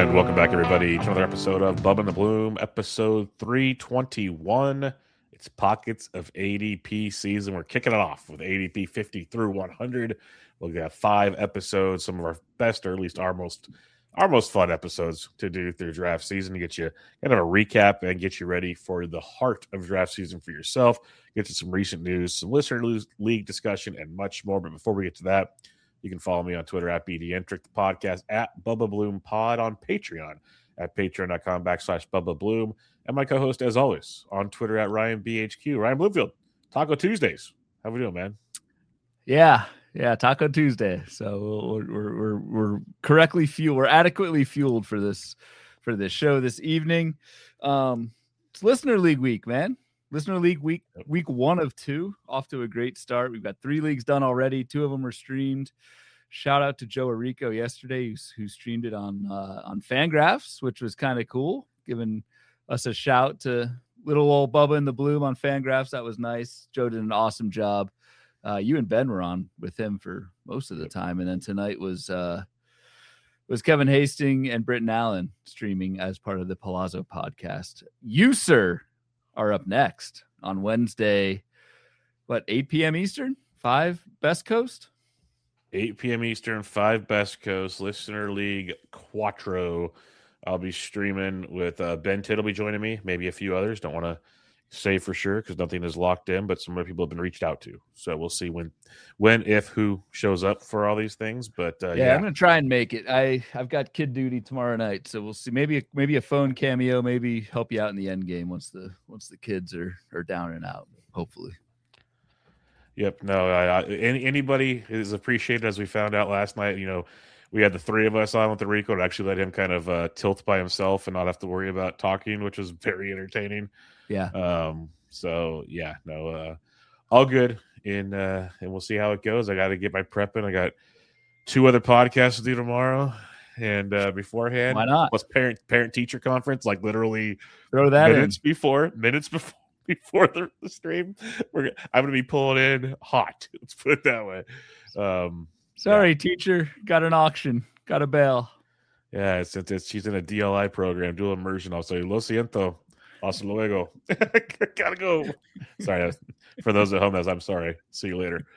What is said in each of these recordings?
And welcome back, everybody, to another episode of Bub and the Bloom, episode 321. It's Pockets of ADP season. We're kicking it off with ADP 50 through 100. We'll get 5 episodes, some of our best, or at least our most fun episodes to do through draft season to get you kind of a recap and get you ready for the heart of draft season for yourself. Get to some recent news, some listener league discussion, and much more. But before we get to that, you can follow me on Twitter at BDentric, the podcast at Bubba Bloom Pod, on Patreon at patreon.com/Bubba Bloom, and my co-host, as always, on Twitter at RyanBHQ. Ryan Bloomfield, Taco Tuesdays. How we doing, man? Yeah, Taco Tuesday. So we're correctly fueled. We're adequately fueled for this show this evening. It's Listener League week, man. Listener League week 1 of 2, off to a great start. We've got 3 leagues done already. 2 of them were streamed. Shout out to Joe Arico yesterday, who streamed it on Fangraphs, which was kind of cool, giving us a shout to little old Bubba and the Bloom on Fangraphs. That was nice. Joe did an awesome job. You and Ben were on with him for most of the time, and then tonight was Kevin Hastings and Britton Allen streaming as part of the Palazzo podcast. You, sir, are up next on Wednesday, 8 p.m. Eastern, 5 Best Coast? 8 p.m. Eastern, 5 Best Coast, Listener League Quattro. I'll be streaming with Ben Titt will be joining me, maybe a few others. Don't want to say for sure because nothing is locked in, but some other people have been reached out to. So we'll see when, if, who shows up for all these things. But yeah, I'm going to try and make it. I've got kid duty tomorrow night, so we'll see. Maybe a phone cameo, maybe help you out in the end game once the kids are down and out, hopefully. Yep. No, anybody is appreciated, as we found out last night. You know, we had the 3 of us on with the Rico to actually let him kind of tilt by himself and not have to worry about talking, which was very entertaining. Yeah. So yeah, no, all good. And we'll see how it goes. I got to get my prep in. I got 2 other podcasts to do tomorrow. And beforehand, why not? Plus parent teacher conference, like literally throw that minutes before the stream. I'm going to be pulling in hot. Let's put it that way. Sorry, teacher. Got an auction. Got a bail. Yeah, she's in a DLI program, dual immersion. I'll say, lo siento. Hasta luego. Gotta go. Sorry. For those at home, I'm sorry. See you later.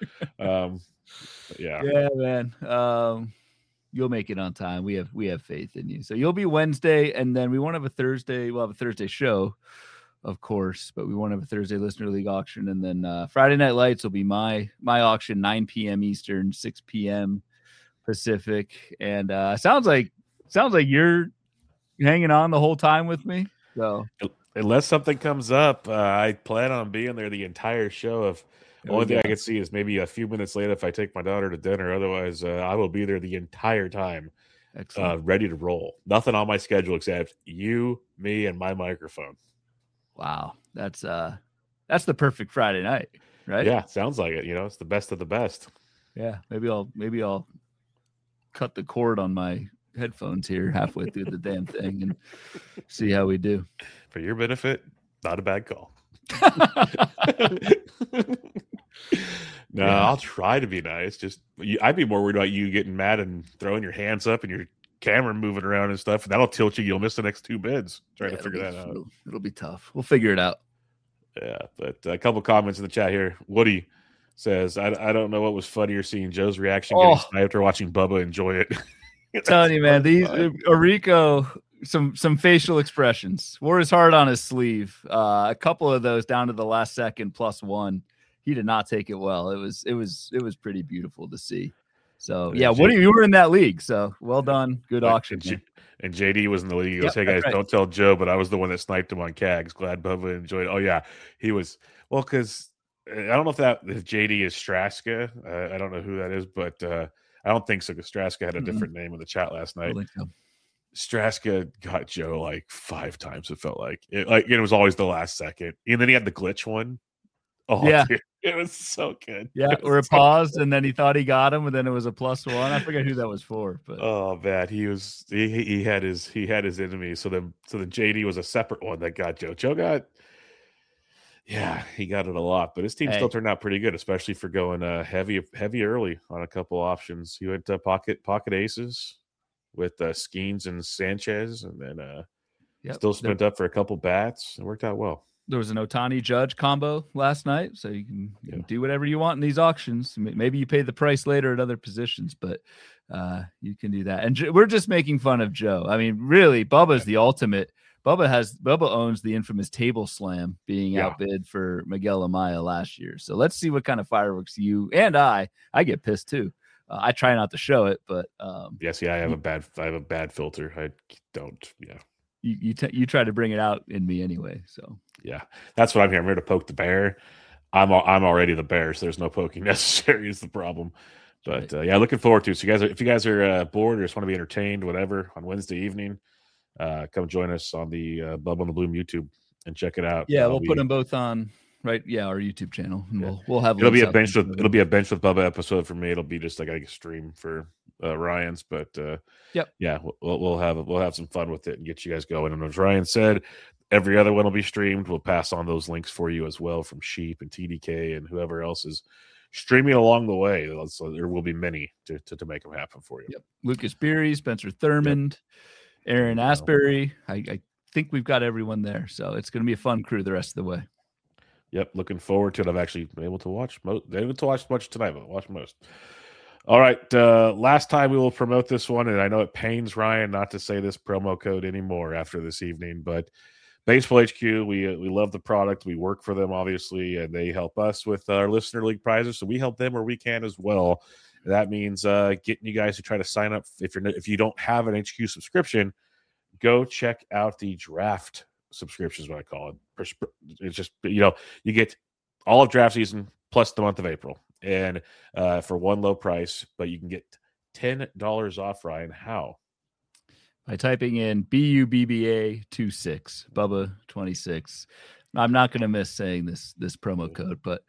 Yeah. Yeah, man. You'll make it on time. We have faith in you. So you'll be Wednesday, and then we won't have a Thursday. We'll have a Thursday show, of course, but we won't have a Thursday Listener League auction. And then Friday Night Lights will be my auction, 9 p.m. Eastern, 6 p.m. Pacific. And sounds like you're hanging on the whole time with me. So unless something comes up, I plan on being there the entire show. The only thing I can see is maybe a few minutes later if I take my daughter to dinner. Otherwise, I will be there the entire time, ready to roll. Nothing on my schedule except you, me, and my microphone. Wow, that's the perfect Friday night, right? Yeah, sounds like it. You know, it's the best of the best. Yeah, maybe I'll cut the cord on my headphones here halfway through the damn thing and see how we do. For your benefit, not a bad call. No, yeah. I'll try to be nice. I'd be more worried about you getting mad and throwing your hands up and your camera moving around and stuff. That'll tilt you. You'll miss the next 2 bids trying to figure that out. It'll be tough. We'll figure it out. Yeah, but a couple comments in the chat here. Woody says, I don't know what was funnier, seeing Joe's reaction getting sniped or watching Bubba enjoy it. I'm telling you, man, these Arico, some facial expressions. Wore his heart on his sleeve. A couple of those down to the last second +1. He did not take it well. It was pretty beautiful to see. So yeah, Woody, you were in that league. So well done. Good auction. And JD was in the league. He goes, hey guys, don't tell Joe, but I was the one that sniped him on CAGs. Glad Bubba enjoyed it. Oh yeah, he was. Well, because I don't know if JD is Straska. I don't know who that is, but I don't think so. Because Straska had a different name in the chat last night. Straska got Joe like 5 times. It felt like it was always the last second, and then he had the glitch one. Oh yeah, dude, it was so good. Yeah, where it paused and then he thought he got him, and then it was a +1. I forget who that was for, but oh man, he had his enemy. So then JD was a separate one that got Joe. Joe got, yeah, he got it a lot, but his team still turned out pretty good, especially for going heavy early on a couple options. He went to pocket aces, with Skeens and Sanchez, and then Yep. still spent up for a couple bats. It worked out well. There was an Ohtani Judge combo last night, so you can do whatever you want in these auctions. Maybe you pay the price later at other positions, but you can do that. And we're just making fun of Joe. I mean, really, Bubba's the ultimate. Bubba owns the infamous table slam being outbid for Miguel Amaya last year. So let's see what kind of fireworks you and I get pissed too. I try not to show it, but I have a bad filter. I don't. Yeah. You try to bring it out in me anyway. So yeah, that's what I'm here. I'm here to poke the bear. I'm already the bear, so there's no poking necessary is the problem. But looking forward to it. So if you guys are bored or just want to be entertained, whatever, on Wednesday evening, come join us on the Bub on the Bloom YouTube and check it out. Yeah, we'll put them both on our YouTube channel, and we'll have. It'll be a bench with Bubba episode for me. It'll be just like a stream for Ryan's, but we'll have some fun with it and get you guys going. And as Ryan said, every other one will be streamed. We'll pass on those links for you as well from Sheep and TDK and whoever else is streaming along the way. So there will be many to make them happen for you. Yep. Lucas Beery, Spencer Thurmond, Aaron Asbury. I think we've got everyone there, so it's going to be a fun crew the rest of the way. Yep, looking forward to it. I've actually been able to watch most. Been able to watch much tonight, but watch most. All right, last time we will promote this one, and I know it pains Ryan not to say this promo code anymore after this evening, but Baseball HQ, we love the product. We work for them, obviously, and they help us with our Listener League prizes, so we help them where we can as well. And that means getting you guys to try to sign up. If you don't have an HQ subscription, go check out the draft subscription is what I call it. It's just, you get all of draft season plus the month of April, and for one low price, but you can get $10 off. Ryan, how? By typing in BUBBA26, Bubba 26. I'm not going to miss saying this promo code, but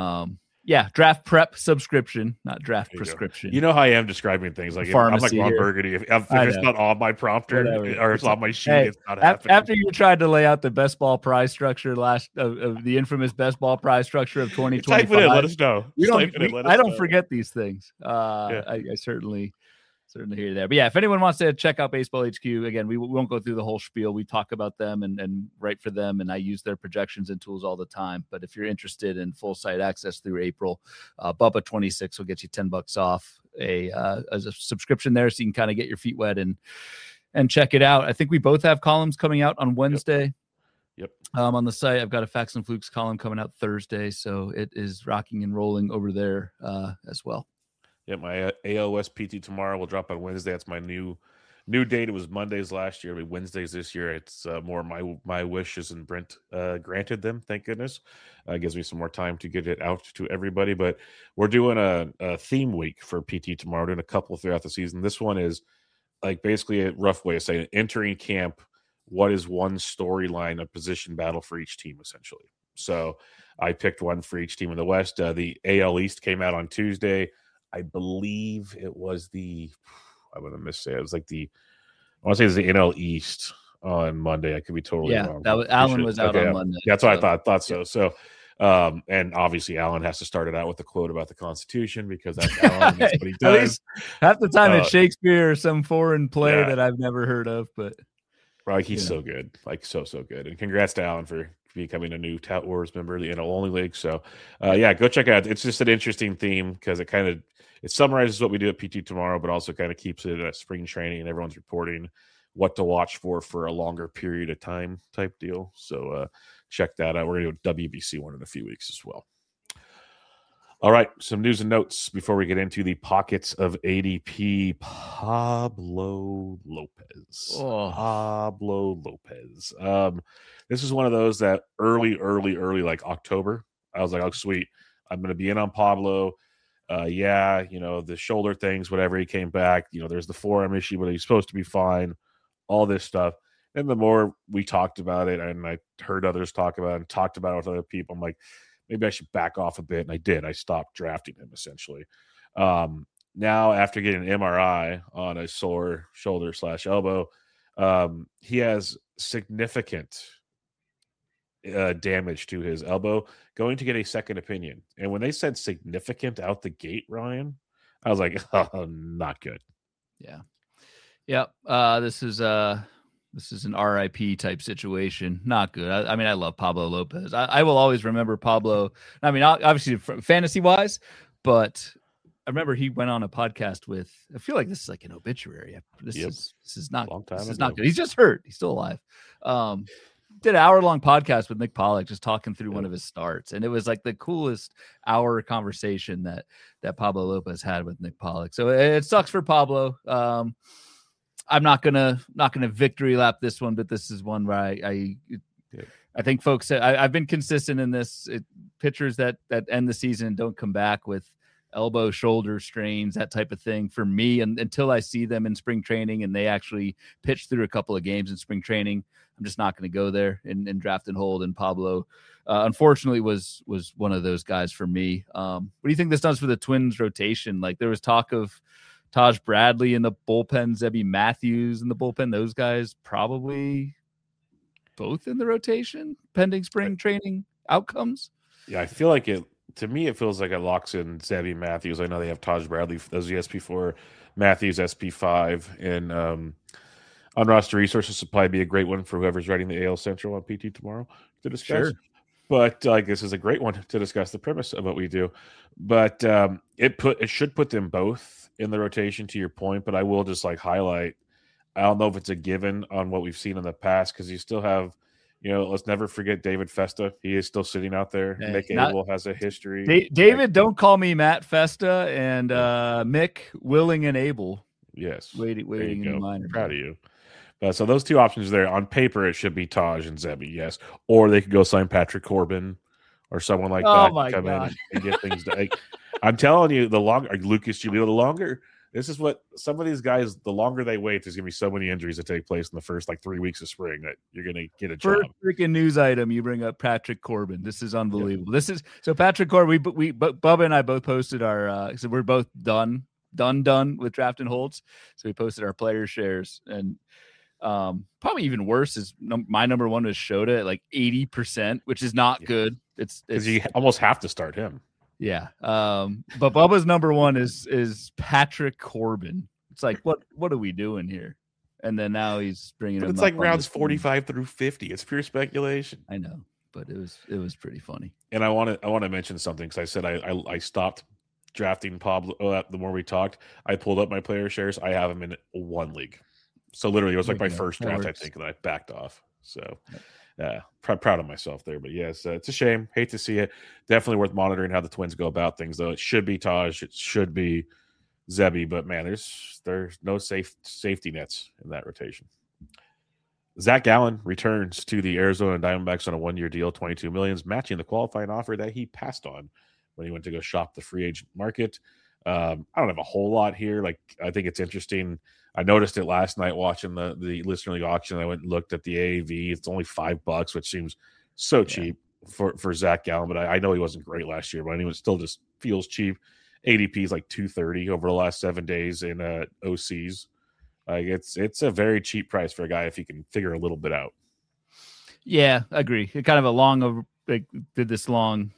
draft prep subscription, not draft prescription. You know how I am describing things like I'm like Ron Burgundy. If it's not on my prompter or it's on my sheet, it's not happening. After you tried to lay out the best ball prize structure of the infamous best ball prize structure of 2025, type it in, let us know. I don't forget these things. I certainly hear you there. But yeah, if anyone wants to check out Baseball HQ, again, we won't go through the whole spiel. We talk about them and write for them, and I use their projections and tools all the time. But if you're interested in full site access through April, Bubba 26 will get you $10 off as a subscription there, so you can kind of get your feet wet and check it out. I think we both have columns coming out on Wednesday. Yep. On the site, I've got a Facts and Flukes column coming out Thursday, so it is rocking and rolling over there as well. Yeah, my AOS PT tomorrow will drop on Wednesday. That's my new date. It was Mondays last year. It'll be Wednesdays this year. It's more my wishes, and Brent granted them. Thank goodness. Gives me some more time to get it out to everybody. But we're doing a theme week for PT tomorrow. Doing a couple throughout the season. This one is like basically a rough way of saying it. Entering camp, what is one storyline, a position battle for each team, essentially. So I picked one for each team in the West. The AL East came out on Tuesday. I believe it was I'm going to missay it. It was like I want to say it was the NL East on Monday. I could be totally wrong. Alan was out on Monday. That's what I thought so. So, and obviously Alan has to start it out with a quote about the Constitution because that's Alan. That's what he does. At least half the time it's Shakespeare or some foreign play that I've never heard of, but he's so good, like so good. And congrats to Alan for becoming a new Tout Wars member of the NL Only League. So, go check it out. It's just an interesting theme because it summarizes what we do at PT tomorrow, but also kind of keeps it at spring training and everyone's reporting what to watch for a longer period of time type deal. So check that out. We're going to do a WBC one in a few weeks as well. All right, some news and notes before we get into the pockets of ADP. Pablo Lopez. Pablo Lopez. This is one of those that early, like October, I was like, oh, sweet. I'm going to be in on Pablo. The shoulder things, whatever. He came back. There's the forearm issue, but he's supposed to be fine. All this stuff. And the more we talked about it, and I heard others talk about it and talked about it with other people, I'm like, maybe I should back off a bit. And I did. I stopped drafting him, essentially. Now, after getting an MRI on a sore shoulder / elbow, he has significant damage to his elbow, going to get a second opinion. And when they said significant out the gate, Ryan, I was like, oh, not good. Yep. This is an RIP type situation. Not good. I mean, I love Pablo Lopez. I will always remember Pablo. I mean, obviously fantasy wise, but I remember he went on a podcast with. I feel like this is like an obituary. This is not. This is not good. He's just hurt. He's still alive. Did an hour-long podcast with Nick Pollack, just talking through one of his starts, and it was like the coolest hour conversation that Pablo Lopez had with Nick Pollack. So it sucks for Pablo. I'm not gonna victory lap this one, but this is one where I think folks. I've been consistent in this. Pitchers that end the season and don't come back with elbow, shoulder strains, that type of thing. For me, and until I see them in spring training and they actually pitch through a couple of games in spring training, I'm just not going to go there and draft and hold. And Pablo, unfortunately, was one of those guys for me. What do you think this does for the Twins rotation? Like there was talk of Taj Bradley in the bullpen, Zebby Matthews in the bullpen. Those guys probably both in the rotation pending spring training outcomes. Yeah, I feel like it. To me, it feels like it locks in Zebby Matthews. I know they have Taj Bradley as the SP4, Matthews SP5, and unrostered resources will probably be a great one for whoever's writing the AL Central on PT tomorrow to discuss. Sure. But this is a great one to discuss the premise of what we do. But it should put them both in the rotation, to your point. But I will just highlight. I don't know if it's a given on what we've seen in the past, because you still have. Let's never forget David Festa. He is still sitting out there. Mick Abel has a history. David, don't call me Matt Festa, and Mick, Willing, and Abel. Yes. Waiting in the minor. Proud of you. So those two options there. On paper, it should be Taj and Zebby, yes. Or they could go sign Patrick Corbin or someone like that. My come God. in and get things done. I'm telling you, the longer Lucas Giolito, the longer. This is what some of these guys, the longer they wait, there's going to be so many injuries that take place in the first 3 weeks of spring that you're going to get a job. First freaking news item, you bring up Patrick Corbin. This is unbelievable. This is so Patrick Corbin. Bubba and I both posted our. So we're both done with draft and holds. So we posted our player shares, and probably even worse is my number one was Shota at 80%, which is not good. It's because you almost have to start him. Yeah. But Bubba's number one is Patrick Corbin. It's what are we doing here? And then now he's bringing him. It's rounds 45 through 50. It's pure speculation. I know, but it was pretty funny. And I want to mention something, because I said I stopped drafting Pablo. The more we talked, I pulled up my player shares. I have him in one league. So literally, it was my first draft, I think, that I backed off. So. Proud of myself there, but yes, it's a shame. Hate to see it. Definitely worth monitoring how the Twins go about things, though. It should be Taj, it should be Zebby, but man, there's no safety nets in that rotation. Zach Gallen returns to the Arizona Diamondbacks on a 1-year deal, $22 million, matching the qualifying offer that he passed on when he went to go shop the free agent market. I don't have a whole lot here. I think it's interesting. I noticed it last night watching the Listener League auction. I went and looked at the AAV. It's only $5, which seems so cheap for Zach Gallen. But I know he wasn't great last year, but anyway, it still just feels cheap. ADP is 230 over the last 7 days in OCs. It's a very cheap price for a guy if he can figure a little bit out. Yeah, I agree. It kind of a long did this long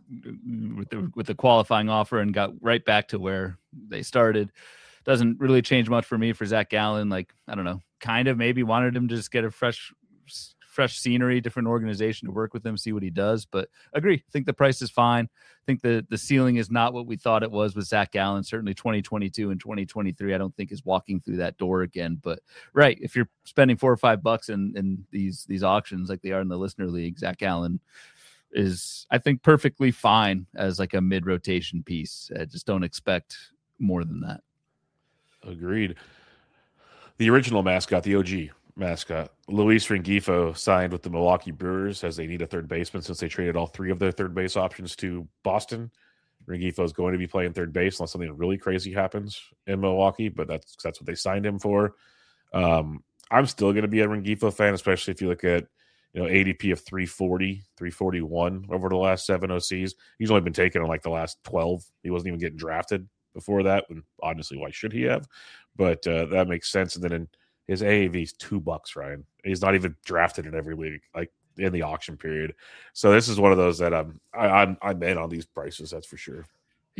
with the qualifying offer and got right back to where they started. Doesn't really change much for me for Zach Gallen. I don't know, kind of maybe wanted him to just get a fresh scenery, different organization to work with him, see what he does. But agree, think the price is fine. I think the ceiling is not what we thought it was with Zach Gallen. Certainly 2022 and 2023, I don't think is walking through that door again. But right, if you're spending $4 or $5 in these auctions like they are in the Listener League, Zach Gallen is, I think, perfectly fine as a mid-rotation piece. I just don't expect more than that. Agreed. The original mascot, the OG mascot, Luis Rengifo, signed with the Milwaukee Brewers as they need a third baseman since they traded all 3 of their third base options to Boston. Rengifo is going to be playing third base unless something really crazy happens in Milwaukee, but that's what they signed him for. I'm still going to be a Rengifo fan, especially if you look at ADP of 340, 341 over the last 7 OCs. He's only been taken in the last 12. He wasn't even getting drafted before that, and honestly, why should he have? But that makes sense. And then his AAV is $2, Ryan. He's not even drafted in every league, in the auction period. So this is one of those that I'm in on these prices. That's for sure.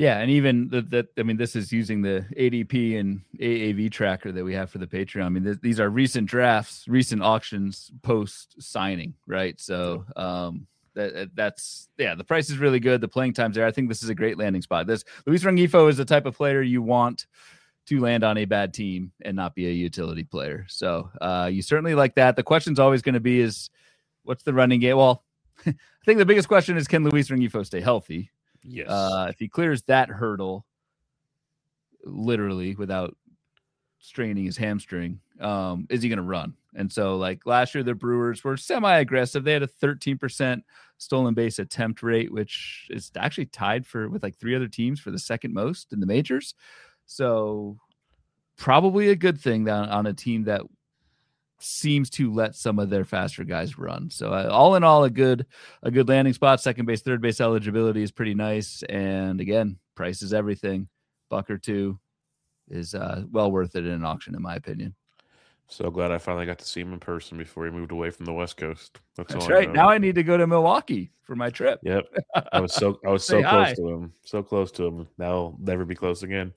Yeah, and even that, I mean, this is using the ADP and AAV tracker that we have for the Patreon. I mean, these are recent drafts, recent auctions post signing, right? So that's the price is really good. The playing time's there. I think this is a great landing spot. This Luis Rengifo is the type of player you want to land on a bad team and not be a utility player. So you certainly like that. The question's always going to be is what's the running game? Well, I think the biggest question is, can Luis Rengifo stay healthy? Yes. If he clears that hurdle literally without straining his hamstring, is he going to run? And so like last year, the Brewers were semi-aggressive. They had a 13% stolen base attempt rate, which is actually tied with like 3 other teams for the second most in the majors. So probably a good thing on a team that seems to let some of their faster guys run. So all in all, a good landing spot. Second base, third base eligibility is pretty nice. And again, price is everything. $1 or $2 is well worth it in an auction, in my opinion. So glad I finally got to see him in person before he moved away from the West Coast. That's right. Now I need to go to Milwaukee for my trip. Yep. I was so close to him. So close to him. Now I'll never be close again.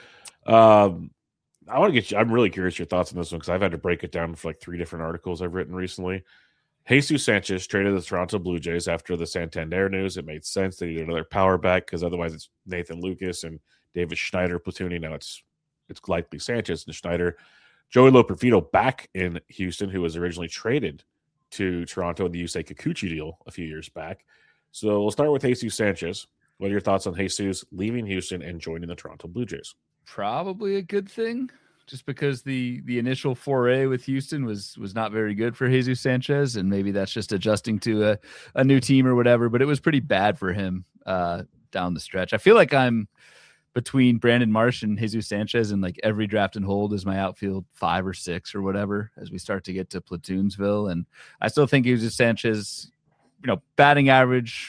I want to get you. I'm really curious your thoughts on this one because I've had to break it down for like 3 different articles I've written recently. Jesus Sanchez traded to the Toronto Blue Jays after the Santander news. It made sense they needed another power back because otherwise it's Nathan Lucas and David Schneider platooning. Now it's likely Sanchez and Schneider. Joey Loperfido back in Houston, who was originally traded to Toronto in the Yusei Kikuchi deal a few years back. So we'll start with Jesus Sanchez. What are your thoughts on Jesus leaving Houston and joining the Toronto Blue Jays? Probably a good thing, just because the initial foray with Houston was not very good for Jesus Sanchez, and maybe that's just adjusting to a new team or whatever, but it was pretty bad for him down the stretch. I feel like I'm between Brandon Marsh and Jesus Sanchez, and like every draft and hold is my outfield 5 or 6 or whatever as we start to get to Platoonsville. And I still think Jesus Sanchez, batting average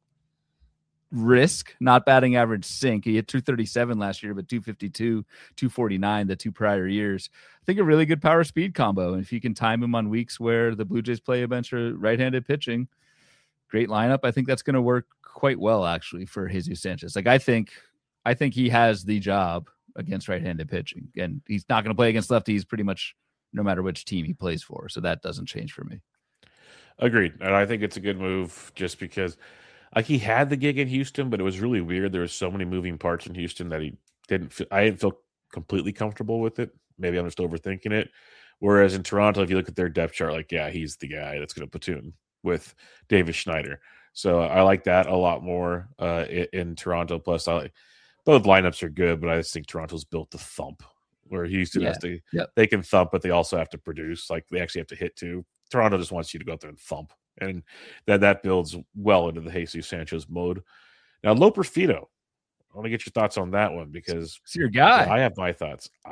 risk, not batting average sink. He had 237 last year, but 252, 249 the 2 prior years. I think a really good power speed combo. And if you can time him on weeks where the Blue Jays play a bunch of right-handed pitching, great lineup. I think that's going to work quite well actually for Jesus Sanchez. Like I think he has the job against right-handed pitching, and he's not going to play against lefties pretty much no matter which team he plays for. So that doesn't change for me. Agreed. And I think it's a good move just because like he had the gig in Houston, but it was really weird. There was so many moving parts in Houston that I didn't feel completely comfortable with it. Maybe I'm just overthinking it. Whereas in Toronto, if you look at their depth chart, like, yeah, he's the guy that's going to platoon with David Schneider. So I like that a lot more in Toronto. Plus, both lineups are good, but I just think Toronto's built to thump, where Houston has to, they can thump, but they also have to produce. Like they actually have to hit too. Toronto just wants you to go out there and thump. And that builds well into the Jesus Sanchez mode. Now, Loperfido, I want to get your thoughts on that one because it's your guy. I have my thoughts, but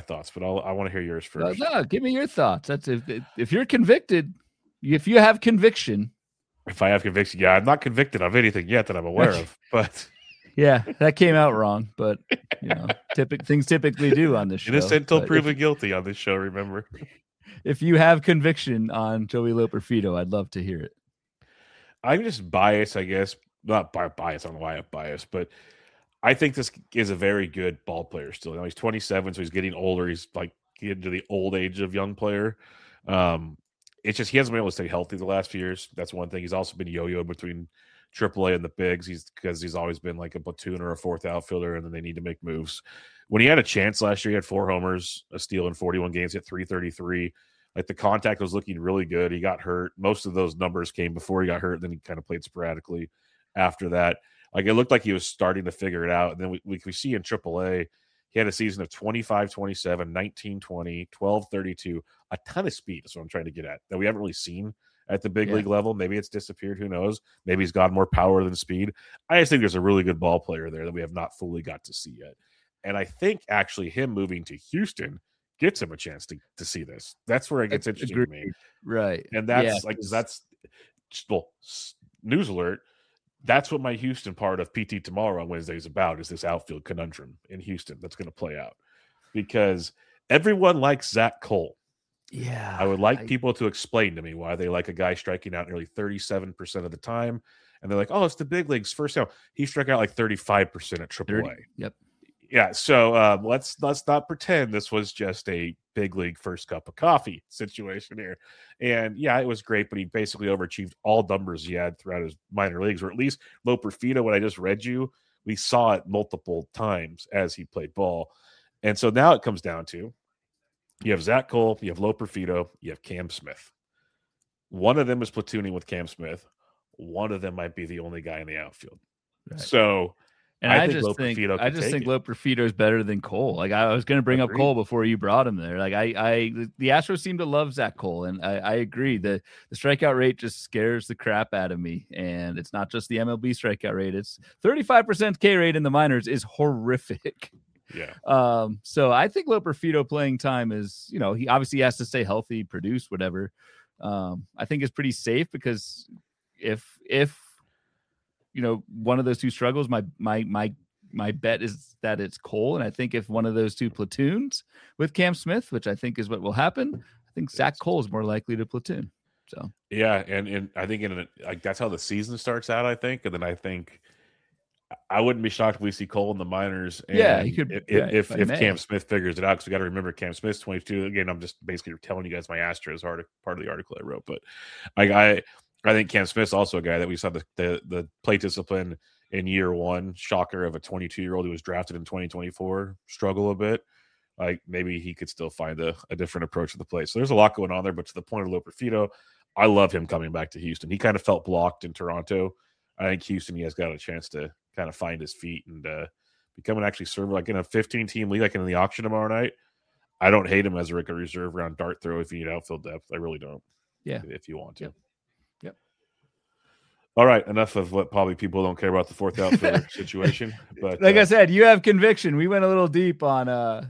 I want to hear yours first. No, give me your thoughts. That's if you're convicted, if you have conviction. If I have conviction, yeah, I'm not convicted of anything yet that I'm aware of, but yeah, that came out wrong. But things typically do on this show. Innocent until proven guilty on this show. Remember. If you have conviction on Joey Loperfido, I'd love to hear it. I'm just biased, I guess. Not biased. I don't know why I'm biased, but I think this is a very good ball player still. He's 27, so he's getting older. He's like getting to the old age of young player. It's just he hasn't been able to stay healthy the last few years. That's one thing. He's also been yo-yo between AAA and the bigs. Because he's always been like a platoon or a 4th outfielder, and then they need to make moves. When he had a chance last year, he had 4 homers, a steal in 41 games, hit 333. Like the contact was looking really good. He got hurt. Most of those numbers came before he got hurt. Then he kind of played sporadically after that. Like it looked like he was starting to figure it out. And then we see in AAA, he had a season of 25-27, 19-20, 12-32, a ton of speed. That's what I'm trying to get at. That we haven't really seen at the big league level. Maybe it's disappeared. Who knows? Maybe he's got more power than speed. I just think there's a really good ball player there that we have not fully got to see yet. And I think actually him moving to Houston gets him a chance to see this. That's where it gets interesting to me. Right. And that's news alert. That's what my Houston part of PT Tomorrow on Wednesday is about, is this outfield conundrum in Houston that's going to play out. Because everyone likes Zach Cole. Yeah. I would like people to explain to me why they like a guy striking out nearly 37% of the time and they're like, "Oh, it's the big leagues first down." He struck out like 35% at AAA. Yep. Yeah, so let's not pretend this was just a big league first cup of coffee situation here. And yeah, it was great, but he basically overachieved all numbers he had throughout his minor leagues, or at least Lo Perfido, what I just read you, we saw it multiple times as he played ball. And so now it comes down to you have Zach Cole, you have Lo Perfido, you have Cam Smith. One of them is platooning with Cam Smith. One of them might be the only guy in the outfield. Right. So and I just think Lo Perfido is better than Cole. Like I was going to bring up Cole before you brought him there. Like the Astros seem to love Zach Cole, and I agree. The strikeout rate just scares the crap out of me, and it's not just the MLB strikeout rate. It's 35% K rate in the minors is horrific. Yeah. So I think Lo Perfido playing time is, he obviously has to stay healthy, produce, whatever. I think it's pretty safe because if one of those two struggles, my bet is that it's Cole. And I think if one of those two platoons with Cam Smith, which I think is what will happen, I think Zach Cole is more likely to platoon. So yeah, and I think that's how the season starts out, I think. And then I think I wouldn't be shocked if we see Cole in the minors. And he could. If Cam Smith figures it out, because we got to remember Cam Smith's 22. Again, I'm just basically telling you guys my Astros part of the article I wrote, but I think Cam Smith's also a guy that we saw the plate discipline in year one, shocker of a 22-year-old who was drafted in 2024, struggle a bit. Like maybe he could still find a different approach to the plate. So there's a lot going on there, but to the point of Lo Perfido, I love him coming back to Houston. He kind of felt blocked in Toronto. I think Houston, he has got a chance to kind of find his feet and become an actually server like in a 15-team league, like in the auction tomorrow night. I don't hate him as a reserve round dart throw if you need outfield depth. I really don't. Yeah. If you want to. Yep. All right, enough of what probably people don't care about the fourth outfielder situation. But like I said, you have conviction. We went a little deep on Lo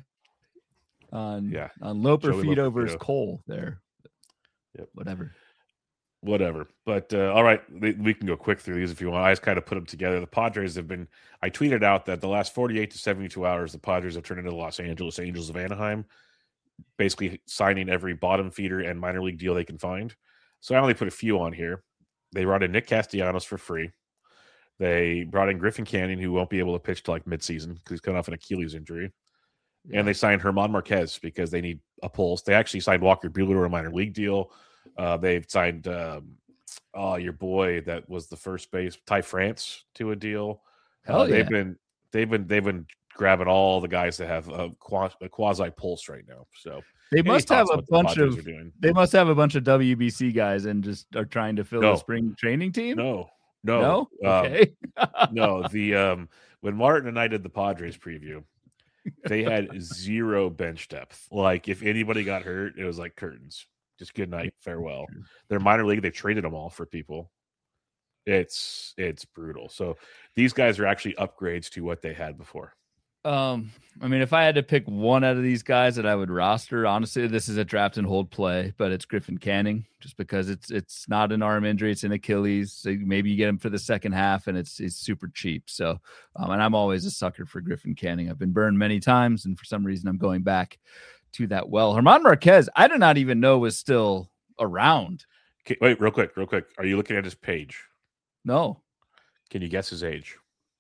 Perfido versus Cole there. Yep. Whatever. But all right, we can go quick through these if you want. I just kind of put them together. The Padres have been. I tweeted out that the last 48 to 72 hours, the Padres have turned into the Los Angeles Angels of Anaheim, basically signing every bottom feeder and minor league deal they can find. So I only put a few on here. They brought in Nick Castellanos for free. They brought in Griffin Canning, who won't be able to pitch till like midseason because he's coming off an Achilles injury. Yeah. And they signed German Marquez because they need a pulse. They actually signed Walker Buehler to a minor league deal. They've signed your boy that was the first base, Ty France, to a deal. They've been grabbing all the guys that have a quasi pulse right now. So they must have a bunch of WBC guys and just are trying to fill the spring training team. No. Okay. No. The when Martin and I did the Padres preview, they had zero bench depth. Like if anybody got hurt, it was like curtains. Just good night, farewell. Their minor league, they traded them all for people. It's brutal. So these guys are actually upgrades to what they had before. I mean, if I had to pick one out of these guys that I would roster, honestly, this is a draft and hold play, but it's Griffin Canning, just because it's not an arm injury, it's an Achilles. So maybe you get him for the second half, and it's super cheap. So, and I'm always a sucker for Griffin Canning. I've been burned many times, and for some reason, I'm going back to that well. German Marquez, I did not even know was still around. Okay, wait, real quick. Are you looking at his page? No. Can you guess his age?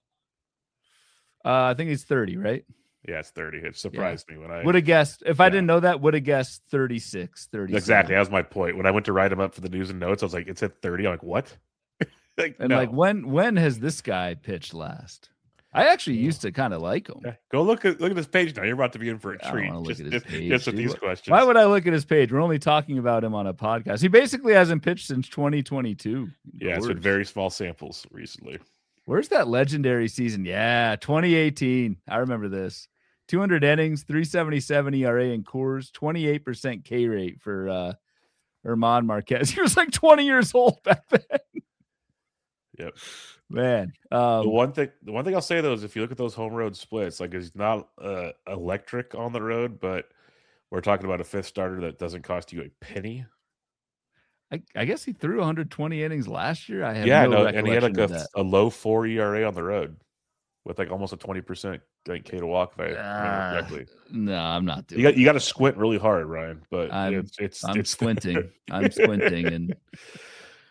I think he's 30, right? Yeah, it's 30. It surprised me when I would have guessed. If I didn't know that, would have guessed 36, 37. Exactly. That was my point. When I went to write him up for the news and notes, I was like, it's at 30. I'm like, what? When has this guy pitched last? I actually used to kind of like him. Yeah. Go look at this page now. You're about to be in for a treat. Just with these questions. Why would I look at his page? We're only talking about him on a podcast. He basically hasn't pitched since 2022. Yeah, it's been very small samples recently. Where's that legendary season? Yeah, 2018. I remember this. 200 innings, 377 ERA in Coors, 28% K rate for German Marquez. He was like 20 years old back then. Yep. Man. The one thing I'll say though is if you look at those home road splits, like he's not electric on the road, but we're talking about a fifth starter that doesn't cost you a penny. I guess he threw 120 innings last year. And he had like a low 4 ERA on the road with like almost a 20% K to walk. If I remember correctly. No, I'm not doing. You got to squint really hard, Ryan. But I'm squinting. I'm squinting, and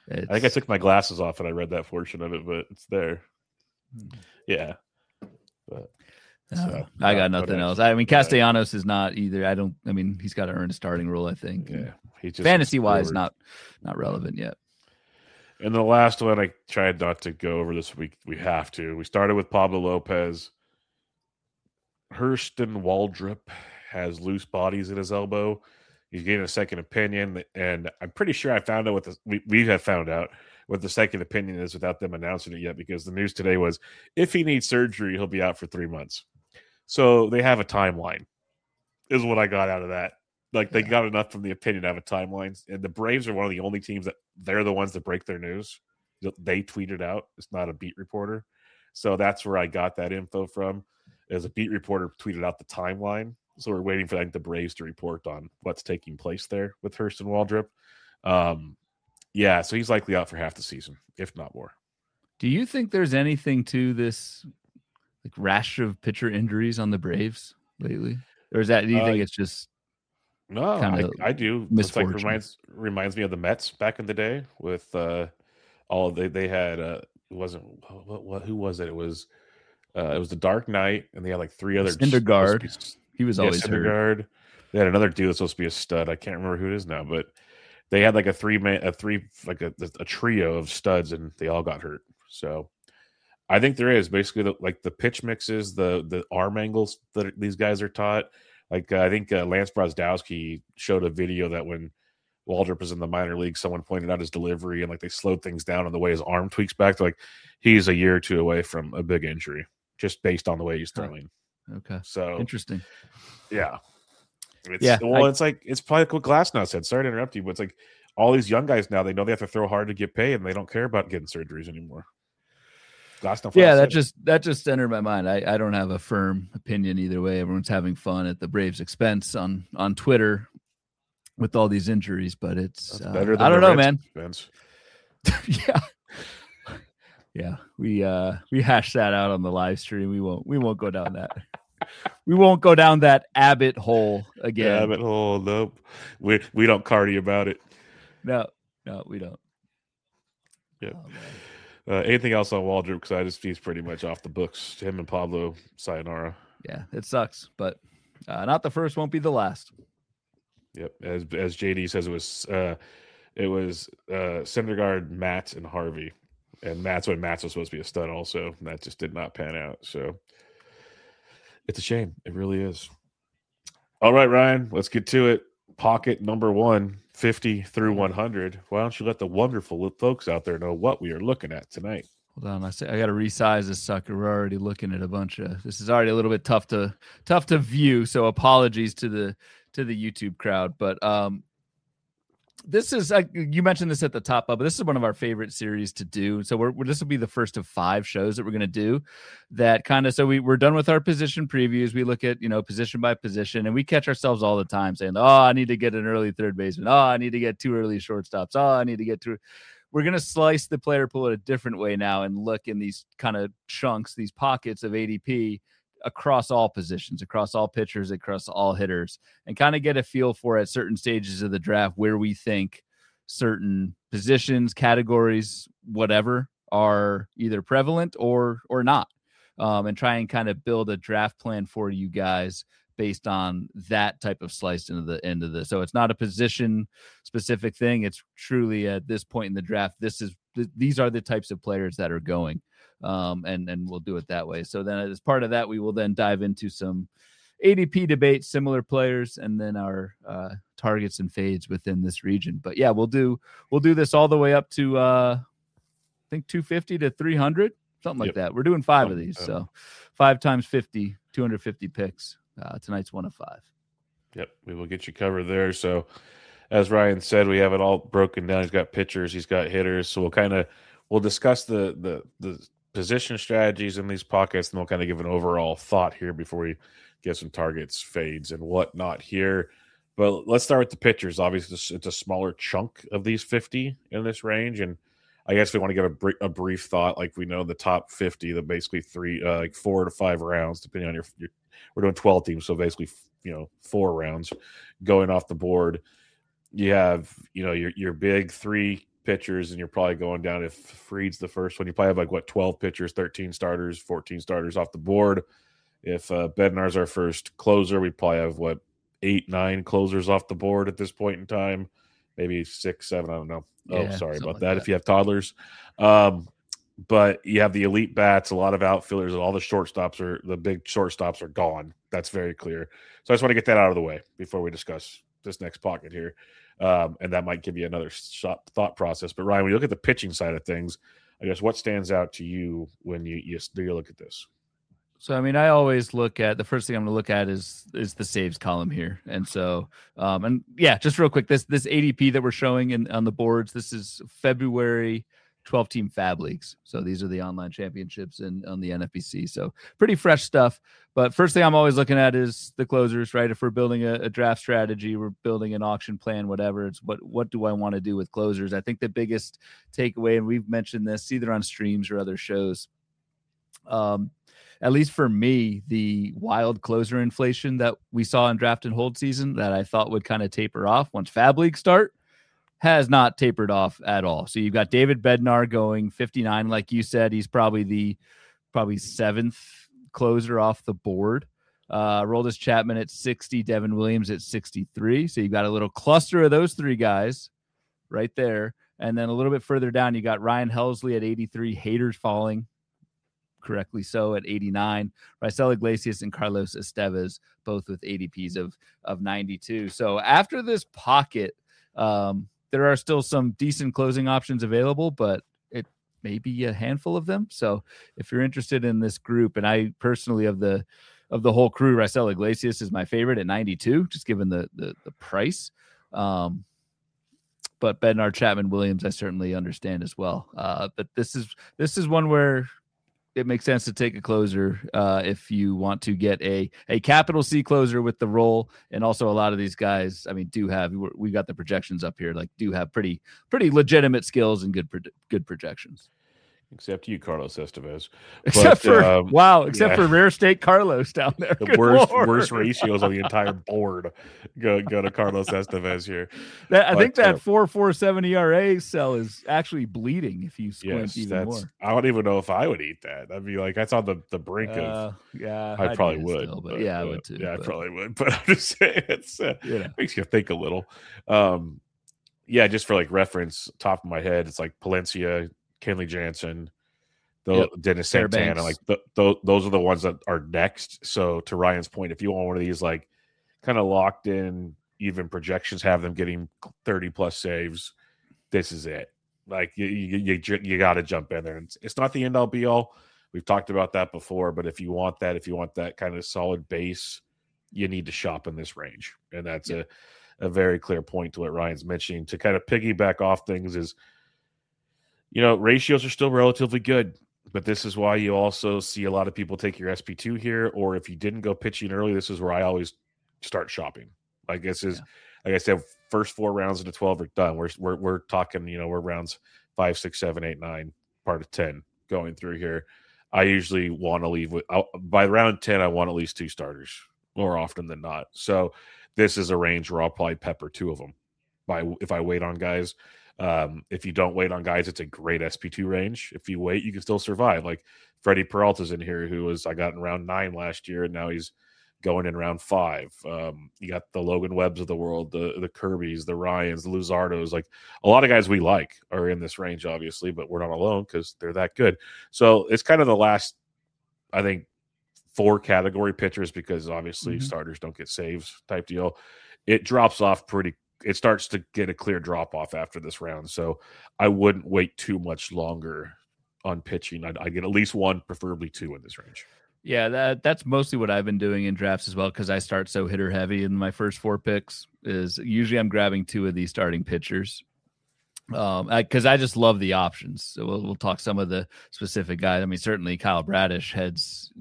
I think I took my glasses off and I read that portion of it, but it's there. Yeah. But, I got nothing else. I mean, Castellanos is not either. I mean, he's got to earn a starting role, I think. Yeah. He just fantasy wise, not relevant yet. And the last one I tried not to go over this week. We have to. We started with Pablo Lopez. Hurston Waldrop has loose bodies in his elbow. He's getting a second opinion, and I'm pretty sure I found out what we have found out what the second opinion is without them announcing it yet, because the news today was if he needs surgery, he'll be out for 3 months. So they have a timeline, is what I got out of that. Like, they got enough from the opinion to have a timeline. And the Braves are one of the only teams that they're the ones that break their news. They tweet it out. It's not a beat reporter. So that's where I got that info from. As a beat reporter tweeted out the timeline. So we're waiting for the Braves to report on what's taking place there with Hurston Waldrop. So he's likely out for half the season, if not more. Do you think there's anything to this like rash of pitcher injuries on the Braves lately? Or is that, do you think it's just no, I do. It's like reminds me of the Mets back in the day with they had who was it? It was the Dark Knight, and they had like 3 other Syndergaard. He was always hurt. They had another dude that's supposed to be a stud. I can't remember who it is now, but they had like a trio of studs, and they all got hurt. So I think there is basically the pitch mixes, the arm angles that these guys are taught. Like I think Lance Brozdowski showed a video that when Waldrop was in the minor league, someone pointed out his delivery and like they slowed things down and the way his arm tweaks back. Like he's a year or 2 away from a big injury, just based on the way he's throwing. Okay. So interesting. Yeah. It's probably what Glasnow said. Sorry to interrupt you, but it's like all these young guys now, they know they have to throw hard to get paid and they don't care about getting surgeries anymore. That just entered my mind. I don't have a firm opinion either way. Everyone's having fun at the Braves' expense on Twitter with all these injuries, but it's better than I don't know, man. Yeah. We hashed that out on the live stream. We won't go down that. We won't go down that Abbott hole again. Abbott hole, nope. We don't cardy about it. No, we don't. Yeah. Anything else on Waldrop? Because he's pretty much off the books. Him and Pablo, sayonara. Yeah, it sucks, but not the first, won't be the last. Yep, as JD says, it was Syndergaard, Matt, and Harvey, and Matt's was supposed to be a stud also. And that just did not pan out. So it's a shame. It really is. All right, Ryan, let's get to it. Pocket number 1, 50 through 100. Why don't you let the wonderful folks out there know what we are looking at tonight? Hold on, I got to resize this sucker. We're already looking at a bunch of. This is already a little bit tough to view. So apologies to the YouTube crowd, but this is you mentioned this at the top, but this is one of our favorite series to do. So this will be the first of 5 shows that we're going to do that kind of. So we're done with our position previews. We look at position by position, and we catch ourselves all the time saying, "Oh, I need to get an early third baseman. Oh, I need to get 2 early shortstops. Oh, I need to get 2." We're going to slice the player pool a different way now and look in these kind of chunks, these pockets of ADP across all positions, across all pitchers, across all hitters, and kind of get a feel for at certain stages of the draft where we think certain positions, categories, whatever, are either prevalent or not, and try and kind of build a draft plan for you guys based on that type of slice into the end of this. So it's not a position specific thing. It's truly at this point in the draft, these are the types of players that are going. And we'll do it that way. So then as part of that, we will then dive into some ADP debate, similar players, and then our targets and fades within this region. But yeah, we'll do this all the way up to I think 250 to 300, something like that. We're doing 5 of these. So 5 times 50, 250 picks. Tonight's 1 of 5. Yep. We will get you covered there. So as Ryan said, we have it all broken down. He's got pitchers, he's got hitters. So we'll discuss the position strategies in these pockets, and we'll kind of give an overall thought here before we get some targets, fades, and whatnot here. But let's start with the pitchers. Obviously, it's a smaller chunk of these 50 in this range, and I guess we want to give a brief thought. Like we know the top 50, the basically 4 to 5 rounds, depending on your. We're doing 12 teams, so basically 4 rounds going off the board. You have your big 3 pitchers, and you're probably going down, if Fried's the first one, you probably have like 12 pitchers, 13 starters, 14 starters off the board. If Bednar's our first closer, we probably have 8, 9 closers off the board at this point in time, maybe 6, 7, I don't know. Sorry about that. If you have toddlers. But you have the elite bats, a lot of outfielders, and all the big shortstops are gone. That's very clear. So I just want to get that out of the way before we discuss this next pocket here. And that might give you another thought process. But Ryan, when you look at the pitching side of things, I guess what stands out to you when you look at this? So, I mean, I always look at the first thing I'm going to look at is the saves column here. And so, just real quick, this ADP that we're showing on the boards, this is February 12-team Fab Leagues. So these are the online championships on the NFBC. So pretty fresh stuff. But first thing I'm always looking at is the closers, right? If we're building a draft strategy, we're building an auction plan, whatever, it's what do I want to do with closers? I think the biggest takeaway, and we've mentioned this either on streams or other shows, at least for me, the wild closer inflation that we saw in draft and hold season that I thought would kind of taper off once Fab League start has not tapered off at all. So you've got David Bednar going 59. Like you said, he's probably seventh closer off the board. Aroldis Chapman at 60, Devin Williams at 63. So you've got a little cluster of those three guys right there. And then a little bit further down, you got Ryan Helsley at 83, Haters falling, correctly so, at 89. Raisel Iglesias and Carlos Estevez, both with ADPs of 92. So after this pocket, there are still some decent closing options available, but it may be a handful of them. So if you're interested in this group, and I personally of the whole crew, Raisel Iglesias is my favorite at 92, just given the price. But Bednar, Chapman, Williams, I certainly understand as well. But this is one where it makes sense to take a closer if you want to get a capital C closer with the role. And also a lot of these guys, I mean, we got the projections up here, do have pretty legitimate skills and good projections. Except you, Carlos Estevez. Except for Rare State Carlos down there. The worst ratios on the entire board go to Carlos Estevez here. I think that 4.47 ERA cell is actually bleeding if you squint even more. I don't even know if I would eat that. I'd be like, that's on the brink of. I probably would. Still, but I would too. I probably would. But I'm just saying, it makes you think a little. Just for reference, top of my head, it's like Palencia, Kenley Jansen, Dennis Santana, those are the ones that are next. So to Ryan's point, if you want one of these kind of locked in, even projections have them getting 30 plus saves, this is it. You got to jump in there. It's not the end all be all. We've talked about that before, but if you want that kind of solid base, you need to shop in this range, and that's a very clear point to what Ryan's mentioning. To kind of piggyback off things is, ratios are still relatively good, but this is why you also see a lot of people take your SP2 here, or if you didn't go pitching early, this is where I always start shopping. Like I said, first 4 rounds into 12 are done. We're talking, we're rounds 5, 6, 7, 8, 9, part of 10 going through here. I usually want to leave by round 10, I want at least 2 starters more often than not. So this is a range where I'll probably pepper 2 of them if I wait on guys. If you don't wait on guys, it's a great SP2 range. If you wait, you can still survive. Like Freddie Peralta's in here, I got in round 9 last year, and now he's going in round 5. You got the Logan Webbs of the world, the Kirbys, the Ryans, the Luzardos. A lot of guys we like are in this range, obviously, but we're not alone because they're that good. So it's kind of the last, I think, 4 category pitchers, because obviously starters don't get saves type deal. It drops off it starts to get a clear drop off after this round. So I wouldn't wait too much longer on pitching. I'd get at least 1, preferably 2 in this range. Yeah, that's mostly what I've been doing in drafts as well, because I start so hitter heavy in my first 4 picks. Is usually I'm grabbing 2 of these starting pitchers, because I just love the options. So we'll talk some of the specific guys. I mean, certainly Kyle Bradish heads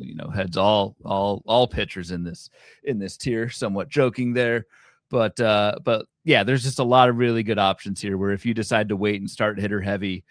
all pitchers in this tier. Somewhat joking there, but yeah, there's just a lot of really good options here. Where if you decide to wait and start hitter heavy,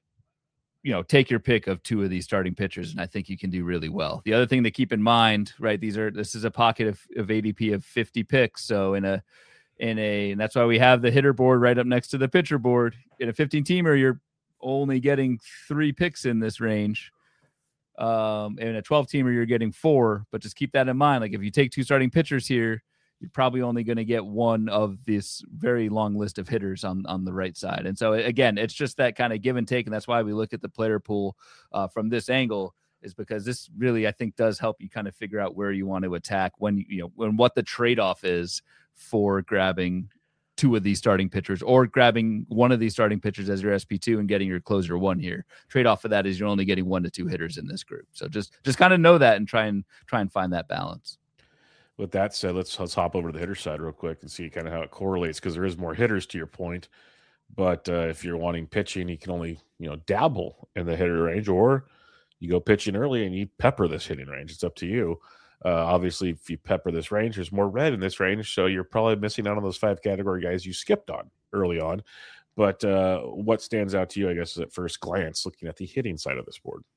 take your pick of 2 of these starting pitchers, and I think you can do really well. The other thing to keep in mind, right? This is a pocket of ADP of 50 picks. So in and that's why we have the hitter board right up next to the pitcher board. In a 15-teamer, you're only getting 3 picks in this range. In a 12-teamer, you're getting 4. But just keep that in mind. Like if you take 2 starting pitchers here, you're probably only going to get one of this very long list of hitters on the right side. And so again, it's just that kind of give and take. And that's why we look at the player pool from this angle, is because this really, I think, does help you kind of figure out where you want to attack when what the trade-off is for grabbing 2 of these starting pitchers or grabbing one of these starting pitchers as your SP2 and getting your closer 1 here. Trade-off of that is you're only getting 1 to 2 hitters in this group. So just kind of know that and try and find that balance. With that said, let's hop over to the hitter side real quick and see kind of how it correlates, because there is more hitters to your point. But if you're wanting pitching, you can only dabble in the hitter range, or you go pitching early and you pepper this hitting range. It's up to you. Obviously, if you pepper this range, there's more red in this range, so you're probably missing out on those 5 category guys you skipped on early on. But what stands out to you, I guess, is at first glance, looking at the hitting side of this board?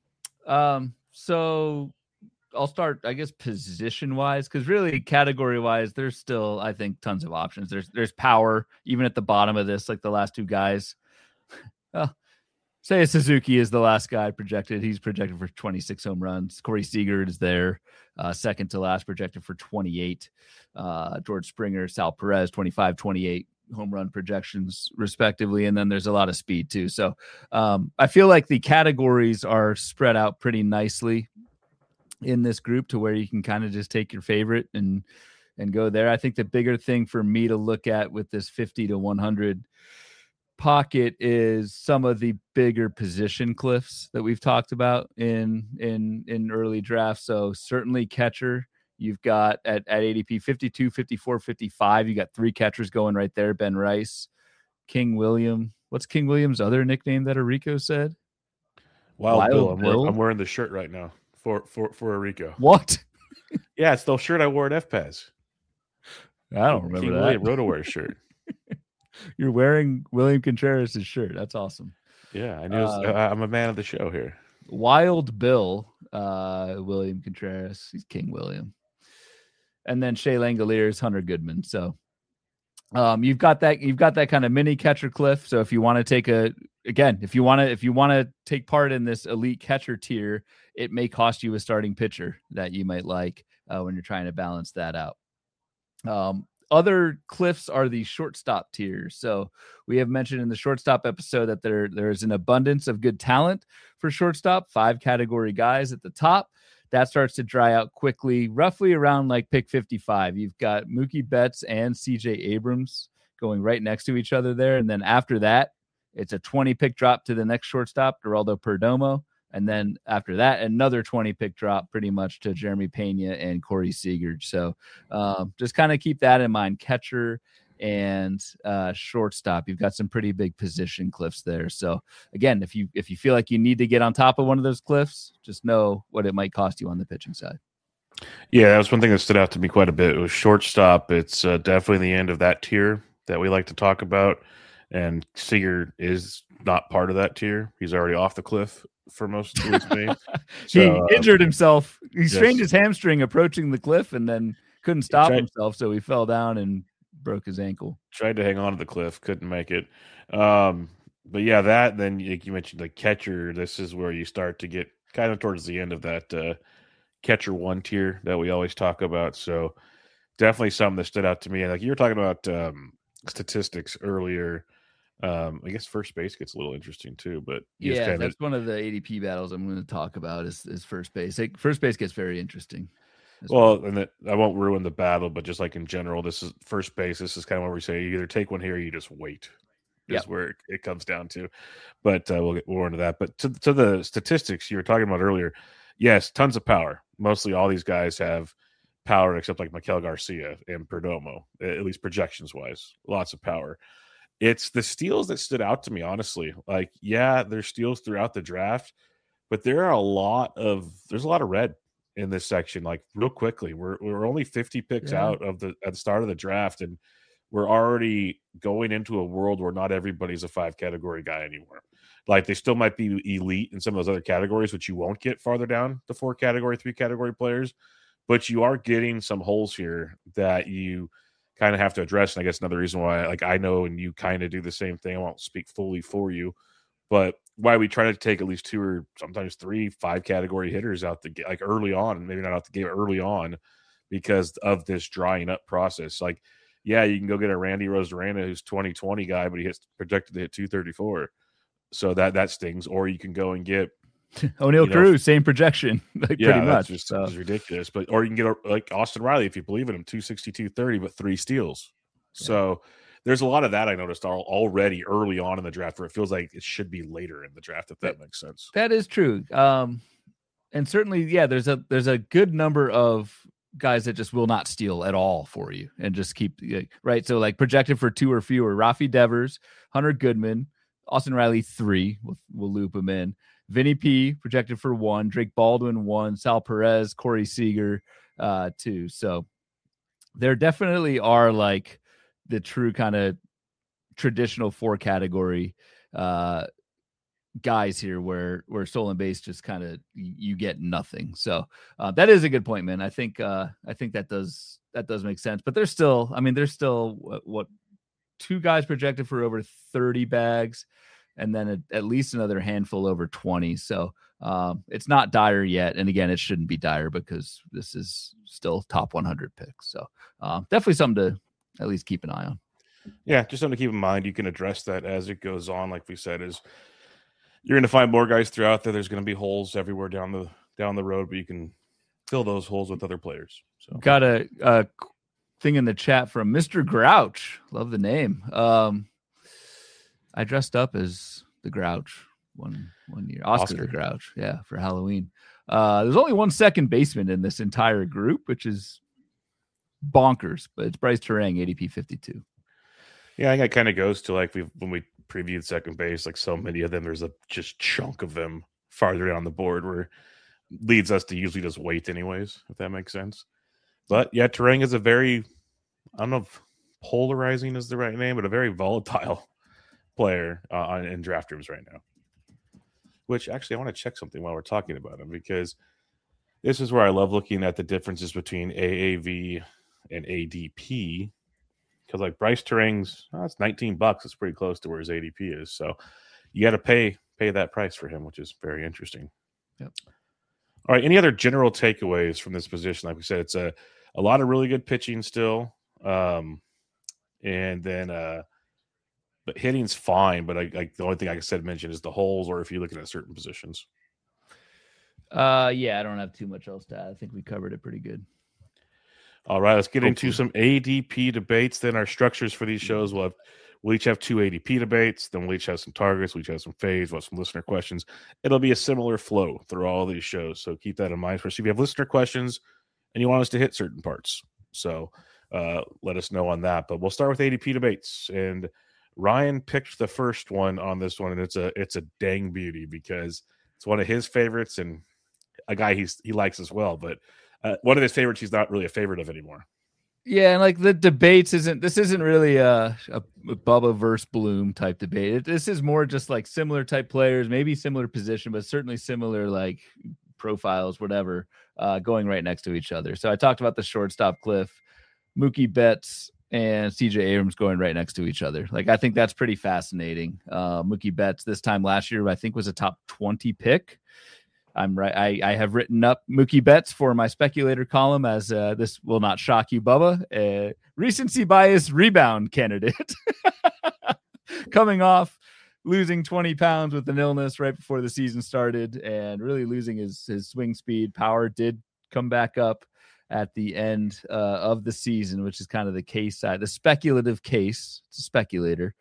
So I'll start, I guess, position-wise, because really category-wise, there's still, I think, tons of options. There's power, even at the bottom of this, like the last 2 guys. Well, Seiya Suzuki is the last guy projected. He's projected for 26 home runs. Corey Seager is there, second to last, projected for 28. George Springer, Sal Perez, 25, 28 home run projections, respectively. And then there's a lot of speed, too. So I feel like the categories are spread out pretty nicely in this group to where you can kind of just take your favorite and go there. I think the bigger thing for me to look at with this 50 to 100 pocket is some of the bigger position cliffs that we've talked about in early drafts. So certainly catcher, you've got at ADP 52, 54, 55, you got 3 catchers going right there. Ben Rice, King William. What's King William's other nickname that Arico said? Wild Bill. I'm wearing the shirt right now for Arico. What? Yeah, it's the shirt I wore at FPAS. I don't remember King that. William RotoWire shirt. You're wearing William Contreras' shirt. That's awesome. Yeah, I knew. I'm a man of the show here. Wild Bill, William Contreras. He's King William. And then Shea Langoliers, Hunter Goodman. So you've got that kind of mini catcher cliff. So if you want to if you want to take part in this elite catcher tier, it may cost you a starting pitcher that you might like when you're trying to balance that out. Other cliffs are the shortstop tiers. So we have mentioned in the shortstop episode that there's an abundance of good talent for shortstop, 5 category guys at the top. That starts to dry out quickly, roughly around like pick 55. You've got Mookie Betts and CJ Abrams going right next to each other there. And then after that, it's a 20 pick drop to the next shortstop, Geraldo Perdomo. And then after that, another 20 pick drop pretty much to Jeremy Pena and Corey Seager. So just kind of keep that in mind. Catcher and shortstop, you've got some pretty big position cliffs there. So again, if you feel like you need to get on top of one of those cliffs, just know what it might cost you on the pitching side. Yeah, that was one thing that stood out to me quite a bit. It was shortstop. It's definitely the end of that tier that we like to talk about. And Seager is not part of that tier. He's already off the cliff for most of his game. So, he injured himself. He strained his hamstring approaching the cliff and then couldn't stop himself. So he fell down and broke his ankle. Tried to hang on to the cliff, couldn't make it. But yeah, then you mentioned the catcher. This is where you start to get kind of towards the end of that catcher 1 tier that we always talk about. So definitely something that stood out to me. And like you were talking about statistics earlier. I guess first base gets a little interesting too, but yeah, that's one of the ADP battles I'm going to talk about is first base. First base gets very interesting. Well, and I won't ruin the battle, but just like in general, this is first base. This is kind of where we say you either take one here or you just wait. Is where it comes down to. But we'll get more into that. But to the statistics you were talking about earlier, yes, tons of power. Mostly all these guys have power except like Miguel Garcia and Perdomo, at least projections wise. Lots of power. It's the steals that stood out to me, honestly. Like, yeah, there's steals throughout the draft, but there's a lot of red in this section. Like real quickly, we're only 50 picks out at the start of the draft, and we're already going into a world where not everybody's a 5 category guy anymore. Like they still might be elite in some of those other categories, which you won't get farther down the 4 category, 3 category players, but you are getting some holes here that you kind of have to address. And I guess another reason why, like, I know, and you kind of do the same thing. I won't speak fully for you, but why we try to take at least 2 or sometimes 3, 5 category hitters out the like early on, maybe not out the game early on, because of this drying up process. Like, yeah, you can go get a Randy Rosarena who's 2020 guy, but he hits projected to hit 234. So that stings. Or you can go and get O'Neill Cruz, same projection, like pretty much. Just it's ridiculous. But or you can get like Austin Riley, if you believe in him, 260, 230, but 3 steals. Yeah. So there's a lot of that I noticed already early on in the draft, where it feels like it should be later in the draft, if that makes sense. That is true. And certainly, yeah, there's a good number of guys that just will not steal at all for you and just keep right. So like projected for 2 or fewer: Rafi Devers, Hunter Goodman, Austin Riley 3. We'll loop him in. Vinny P projected for 1, Drake Baldwin 1, Sal Perez, Corey Seager 2. So there definitely are like the true kind of traditional 4 category guys here where stolen base just kind of you get nothing. So that is a good point, man. I think that does make sense. But there's still what 2 guys projected for over 30 bags, and then at least another handful over 20. So it's not dire yet. And again, it shouldn't be dire because this is still top 100 picks. So definitely something to at least keep an eye on. Yeah, just something to keep in mind. You can address that as it goes on. Like we said, is you're going to find more guys throughout there. There's going to be holes everywhere down the road, but you can fill those holes with other players. So got a thing in the chat from Mr. Grouch. Love the name. I dressed up as the Grouch one year. Oscar the Grouch, yeah, for Halloween. There's only 1 second baseman in this entire group, which is bonkers, but it's Bryce Terang, ADP 52. Yeah, I think it kind of goes to like when we previewed second base, like so many of them, there's a just chunk of them farther down the board where leads us to usually just wait anyways, if that makes sense. But yeah, Terang is a very, I don't know if polarizing is the right name, but a very volatile player in draft rooms right now. Which actually I want to check something while we're talking about him, because this is where I love looking at the differences between AAV and ADP. Because like Bryce Terang's, it's $19. It's pretty close to where his ADP is. So you got to pay that price for him, which is very interesting. Yep. All right. Any other general takeaways from this position? Like we said, it's a lot of really good pitching still. And then, but hitting's fine. But the only thing I said mention is the holes, or if you're looking at certain positions. Yeah, I don't have too much else to add. I think we covered it pretty good. All right, let's get into some ADP debates. Then our structures for these shows, we'll each have 2 ADP debates. Then we'll each have some targets. We'll each have some fades. We'll have some listener questions. It'll be a similar flow through all these shows. So keep that in mind, especially if you have listener questions and you want us to hit certain parts. So let us know on that. But we'll start with ADP debates. And Ryan picked the first one on this one, and it's a dang beauty because it's one of his favorites and a guy he likes as well. But one of his favorites, he's not really a favorite of anymore. Yeah, and like the debates isn't really a Bubba versus Bloom type debate. This is more just like similar type players, maybe similar position, but certainly similar like profiles, whatever, going right next to each other. So I talked about the shortstop Cliff, Mookie Betts, and CJ Abrams going right next to each other. Like I think that's pretty fascinating. Mookie Betts this time last year, I think, was a top 20 pick. I'm right. I have written up Mookie Betts for my speculator column as this will not shock you, Bubba, recency bias rebound candidate coming off losing 20 pounds with an illness right before the season started and really losing his swing speed. Power did come back up at the end of the season, which is kind of the case side, the speculative case. It's a speculative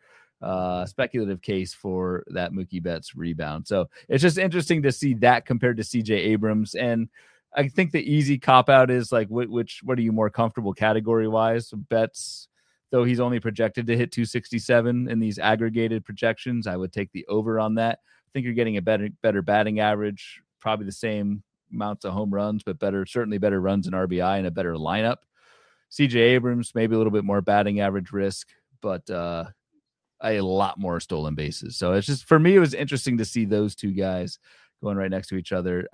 case for that Mookie Betts rebound. So it's just interesting to see that compared to CJ Abrams. And I think the easy cop out is like, what are you more comfortable category wise? Betts, though he's only projected to hit 267 in these aggregated projections, I would take the over on that. I think you're getting a better batting average, probably the same amounts of home runs, but certainly better runs in RBI and a better lineup. CJ Abrams, maybe a little bit more batting average risk, but a lot more stolen bases. So it's just, for me, it was interesting to see those two guys going right next to each other.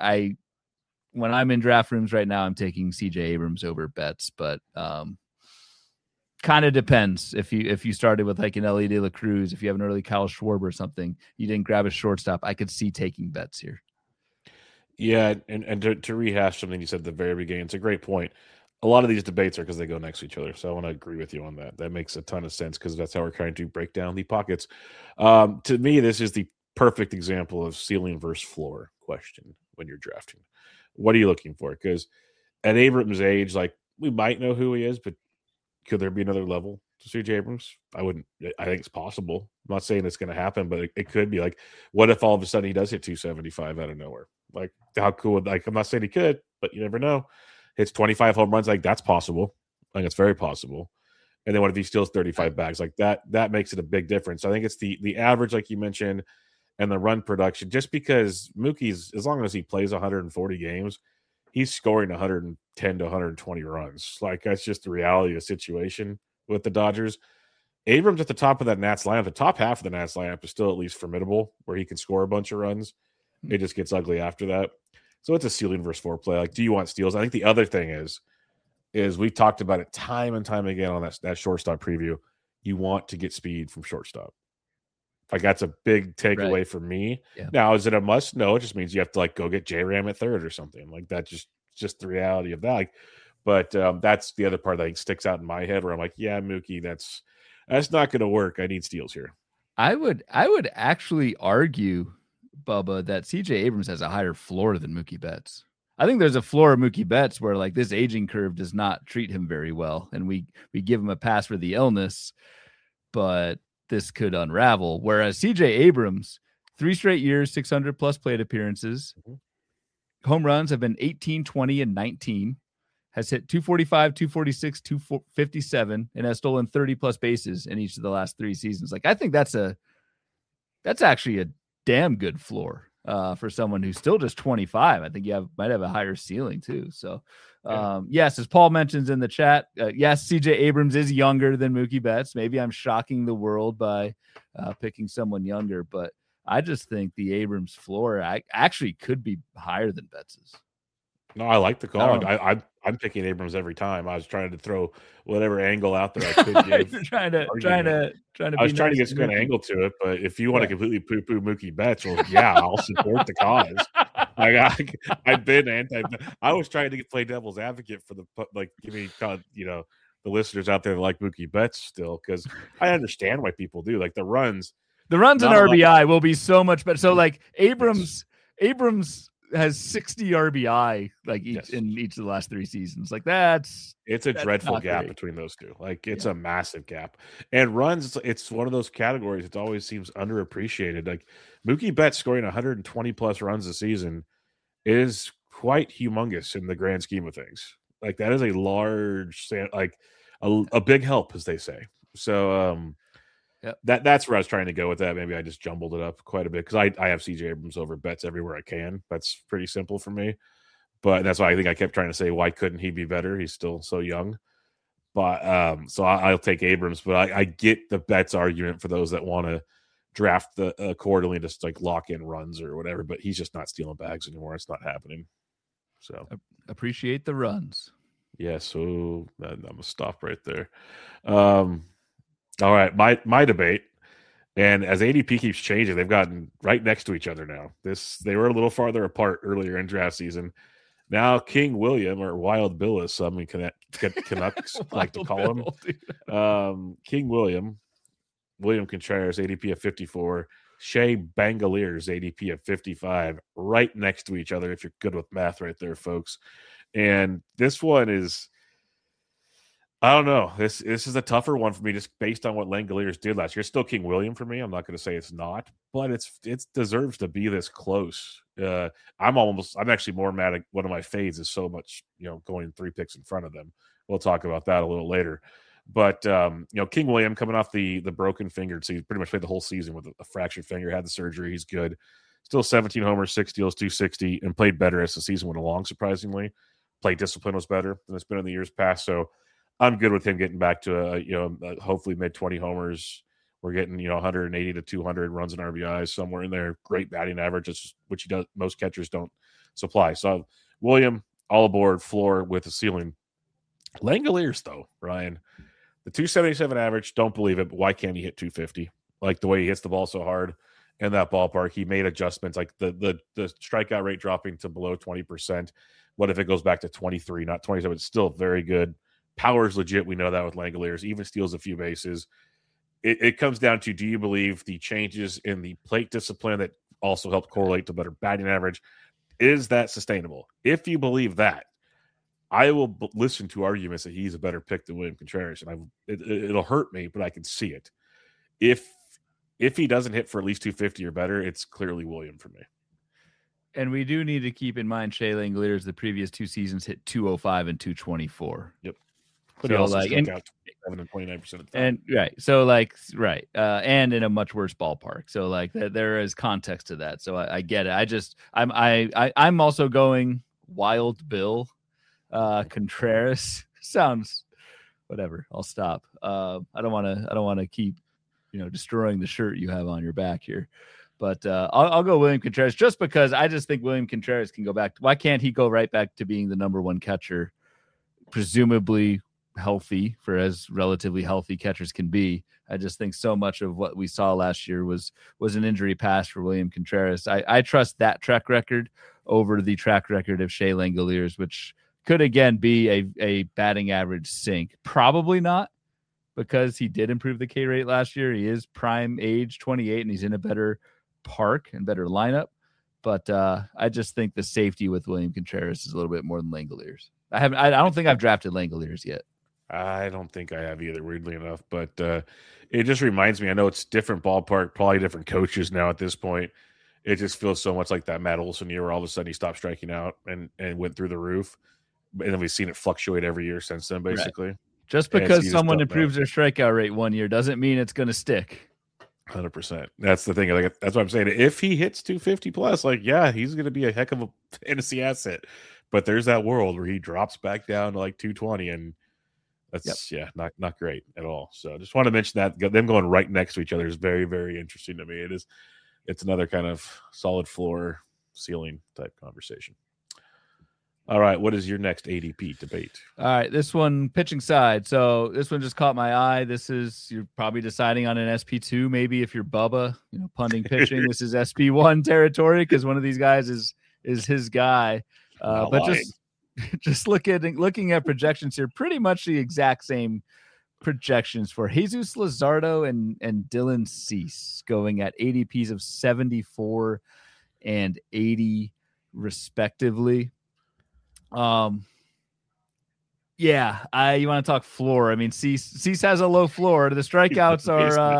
When I'm in draft rooms right now, I'm taking CJ Abrams over Betts, but kind of depends. If you started with like an Ellie De La Cruz, if you have an early Kyle Schwarber or something, you didn't grab a shortstop, I could see taking bets here. Yeah, and to rehash something you said at the very beginning, it's a great point. A lot of these debates are because they go next to each other. So I want to agree with you on that. That makes a ton of sense because that's how we're trying to break down the pockets. To me, this is the perfect example of ceiling versus floor question when you're drafting. What are you looking for? Because at Abrams' age, like we might know who he is, but could there be another level to C.J. Abrams? I wouldn't. I think it's possible. I'm not saying it's going to happen, but it could be. Like, what if all of a sudden he does hit 275 out of nowhere? Like, how cool? Like, I'm not saying he could, but you never know. Hits 25 home runs, like that's possible. Like, it's very possible. And then what if he steals 35 bags? Like that makes it a big difference. I think it's the average, like you mentioned, and the run production. Just because Mookie's, as long as he plays 140 games, he's scoring 110 to 120 runs. Like, that's just the reality of the situation with the Dodgers. Abrams at the top of that Nats lineup, the top half of the Nats lineup is still at least formidable, where he can score a bunch of runs. It just gets ugly after that. So it's a ceiling versus floor play. Like, do you want steals? I think the other thing is we talked about it time and time again on that shortstop preview. You want to get speed from shortstop. Like, that's a big takeaway for me. Yeah. Now, is it a must? No, it just means you have to like go get J-Ram at third or something. Like, that just the reality of that. Like, but that's the other part that I think sticks out in my head where I'm like, yeah, Mookie, that's not going to work. I need steals here. I would actually argue, Bubba, that CJ Abrams has a higher floor than Mookie Betts. I think there's a floor of Mookie Betts where like this aging curve does not treat him very well, and we give him a pass for the illness, but this could unravel. Whereas CJ Abrams, 3 straight years, 600 plus plate appearances, home runs have been 18, 20, and 19. Has hit 245, 246, 257, and has stolen 30 plus bases in each of the last 3 seasons. Like, I think that's actually a damn good floor for someone who's still just 25. I think you might have a higher ceiling too. So, yes, as Paul mentions in the chat, yes, CJ Abrams is younger than Mookie Betts. Maybe I'm shocking the world by picking someone younger, but I just think the Abrams floor actually could be higher than Betts's. No, I like the call. I'm picking Abrams every time. I was trying to throw whatever angle out there I could give. trying to. I was trying to get some angle to it, but if you want to completely poo-poo Mookie Betts, well, yeah, I'll support the cause. I've been anti. I was trying to play devil's advocate for give me the listeners out there that like Mookie Betts still, because I understand why people do. Like the runs in RBI will be so much better. So like Abrams has 60 RBI in each of the last 3 seasons. Like that's a dreadful gap between those two. Like it's a massive gap. And runs, it's one of those categories. It always seems underappreciated. Like Mookie Betts scoring 120 plus runs a season is quite humongous in the grand scheme of things. Like that is a large, like a big help, as they say. So that's where I was trying to go with that. Maybe I just jumbled it up quite a bit because I have CJ Abrams over Betts everywhere I can. That's pretty simple for me. But that's why I think I kept trying to say, why couldn't he be better? He's still so young. But so I'll take Abrams. But I get the Betts argument for those that want to draft the accordingly, just like lock in runs or whatever. But he's just not stealing bags anymore. It's not happening. So appreciate the runs. Yeah. So I'm gonna stop right there. All right, my debate, and as ADP keeps changing, they've gotten right next to each other now. They were a little farther apart earlier in draft season. Now King William, or Wild Bill, as some Canucks like to call him, King William Contreras, ADP of 54, Shea Bangaliers, ADP of 55, right next to each other. If you're good with math, right there, folks. And this one is. I don't know. This is a tougher one for me, just based on what Langoliers did last year. It's still King William for me. I'm not going to say it's not, but it deserves to be this close. I'm actually more mad at one of my fades is so much, going 3 picks in front of them. We'll talk about that a little later. But King William coming off the broken finger, so he pretty much played the whole season with a fractured finger. Had the surgery. He's good. Still 17 homers, 6 steals, 260, and played better as the season went along. Surprisingly, play discipline was better than it's been in the years past. So. I'm good with him getting back to hopefully mid 20 homers. We're getting 180 to 200 runs and RBIs somewhere in there. Great batting average, which he does. Most catchers don't supply. So William all aboard, floor with a ceiling. Langoliers though, Ryan, The 277 average, don't believe it, but why can't he hit 250? Like the way he hits the ball so hard in that ballpark. He made adjustments, like the strikeout rate dropping to below 20%. What if it goes back to 23, not 27? It's still very good. Power's legit. We know that with Langoliers. Even steals a few bases. It comes down to, do you believe the changes in the plate discipline that also helped correlate to better batting average, is that sustainable? If you believe that, I will listen to arguments that he's a better pick than William Contreras, and it'll hurt me, but I can see it. If he doesn't hit for at least 250 or better, it's clearly William for me. And we do need to keep in mind Shea Langoliers the previous 2 seasons hit 205 and 224. Yep. But so he also like, struck out 27 and 29% of the time. And right. So like, right. And in a much worse ballpark. So like there is context to that. So I get it. I'm also going Wild Bill. Contreras sounds whatever. I'll stop. I don't want to keep, destroying the shirt you have on your back here. But I'll go William Contreras just because I just think William Contreras can go back. Why can't he go right back to being the number 1 catcher, presumably healthy, for as relatively healthy catchers can be? I just think so much of what we saw last year was an injury past for William Contreras. I trust that track record over the track record of Shea Langoliers, which could again be a batting average sink. Probably not, because he did improve the K rate last year. He is prime age 28 and he's in a better park and better lineup. But I just think the safety with William Contreras is a little bit more than Langoliers. I don't think I've drafted Langoliers yet. I don't think I have either, weirdly enough. But it just reminds me, I know it's different ballpark, probably different coaches now at this point. It just feels so much like that Matt Olson year where all of a sudden he stopped striking out and went through the roof. And then we've seen it fluctuate every year since then, basically. Right. Just because someone improves their strikeout rate one year doesn't mean it's going to stick. 100%. That's the thing. Like, that's what I'm saying. If he hits 250 plus, he's going to be a heck of a fantasy asset. But there's that world where he drops back down to like 220, and that's not great at all. So I just want to mention that them going right next to each other is very, very interesting to me. It's another kind of solid floor ceiling type conversation. All right, what is your next ADP debate? All right, this one, pitching side. So this one just caught my eye. You're probably deciding on an SP2, maybe if you're Bubba, punting pitching. This is SP1 territory because one of these guys is his guy. But just looking at projections here, pretty much the exact same projections for Jesus Luzardo and Dylan Cease, going at ADPs of 74 and 80 respectively. You want to talk floor? I mean, Cease has a low floor. The strikeouts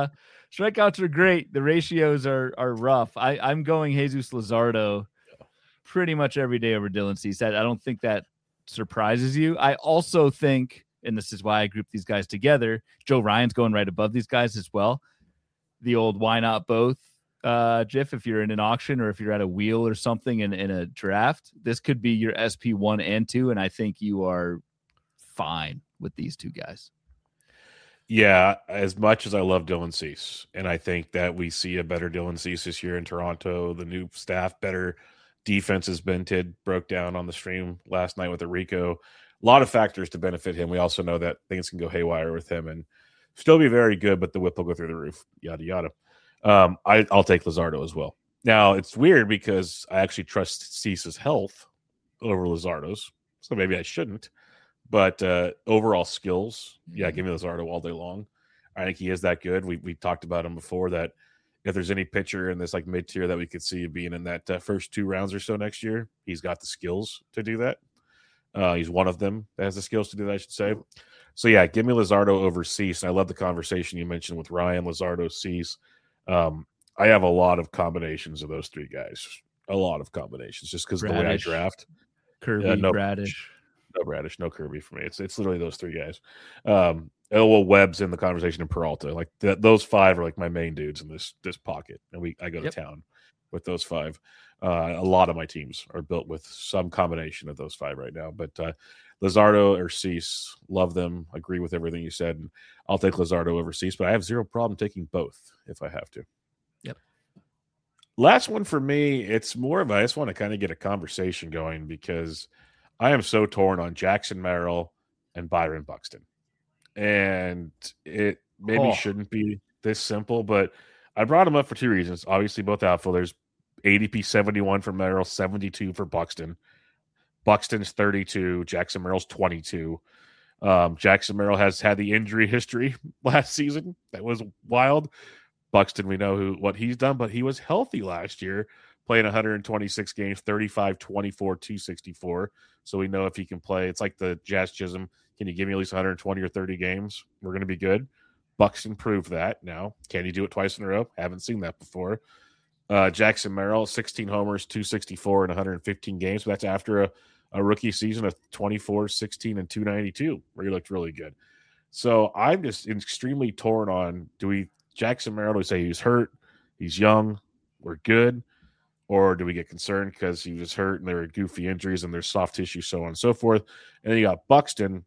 are great. The ratios are rough. I'm going Jesus Luzardo pretty much every day over Dylan Cease. I don't think that surprises you. I also think, and this is why I group these guys together, Joe Ryan's going right above these guys as well. The old why not both GIF, if you're in an auction or if you're at a wheel or something in a draft, this could be your SP1 and 2, and I think you are fine with these two guys. Yeah, as much as I love Dylan Cease, and I think that we see a better Dylan Cease this year in Toronto, the new staff, better defense, as Ben Tidd broke down on the stream last night with Enrico. A lot of factors to benefit him. We also know that things can go haywire with him and still be very good, but the whip will go through the roof, yada, yada. I'll take Luzardo as well. Now, it's weird because I actually trust Cease's health over Luzardo's, so maybe I shouldn't. But overall skills, give me Luzardo all day long. I think he is that good. We talked about him before, that if there's any pitcher in this like mid-tier that we could see being in that first 2 rounds or so next year, he's got the skills to do that. He's one of them that has the skills to do that, I should say. So, give me Luzardo over Cease. And I love the conversation you mentioned with Ryan, Luzardo, Cease. I have a lot of combinations of those 3 guys. A lot of combinations just because of the way I draft. Kirby, Bradish. No Bradish, no Kirby for me. It's literally those 3 guys. Webb's in the conversation in Peralta. Like those 5 are like my main dudes in this pocket. And I go to town with those 5. A lot of my teams are built with some combination of those 5 right now. But Luzardo or Cease, love them. Agree with everything you said. And I'll take Luzardo over Cease, but I have zero problem taking both if I have to. Yep. Last one for me, it's more of I just want to kind of get a conversation going because I am so torn on Jackson Merrill and Byron Buxton. and it maybe shouldn't be this simple, but I brought him up for two reasons. Obviously, both outfielders. ADP 71 for Merrill, 72 for Buxton. Buxton's 32, Jackson Merrill's 22. Jackson Merrill has had the injury history last season. That was wild. Buxton, we know what he's done, but he was healthy last year, playing 126 games, 35, 24, 264. So we know if he can play. It's like the Jazz Chisholm. Can you give me at least 120 or 30 games? We're going to be good. Buxton proved that. Now, can he do it twice in a row? Haven't seen that before. Jackson Merrill, 16 homers, 264 in 115 games. But that's after a rookie season of 24, 16, and 292, where he looked really good. So I'm just extremely torn on, Jackson Merrill, do we say he's hurt, he's young, we're good, or do we get concerned because he was hurt and there were goofy injuries and there's soft tissue, so on and so forth. And then you got Buxton,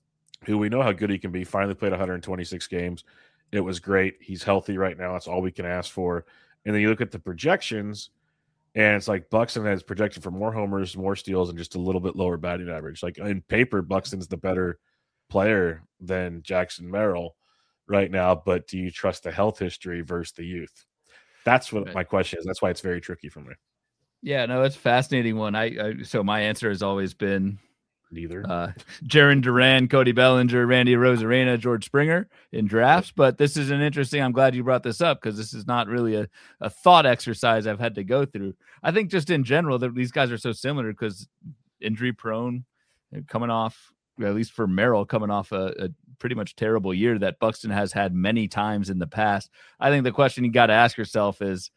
who we know how good he can be, finally played 126 games. It was great. He's healthy right now. That's all we can ask for. And then you look at the projections, and it's like Buxton has projected for more homers, more steals, and just a little bit lower batting average. Like in paper, Buxton's the better player than Jackson Merrill right now, but do you trust the health history versus the youth? That's what my question is. That's why it's very tricky for me. Yeah, no, it's a fascinating one. So my answer has always been neither. Jarren Duran, Cody Bellinger, Randy Arozarena, George Springer in drafts. But this is an interesting, I'm glad you brought this up because this is not really a thought exercise I've had to go through. I think just in general that these guys are so similar because injury prone, coming off, at least for Merrill, coming off a pretty much terrible year that Buxton has had many times in the past. I think the question you got to ask yourself is,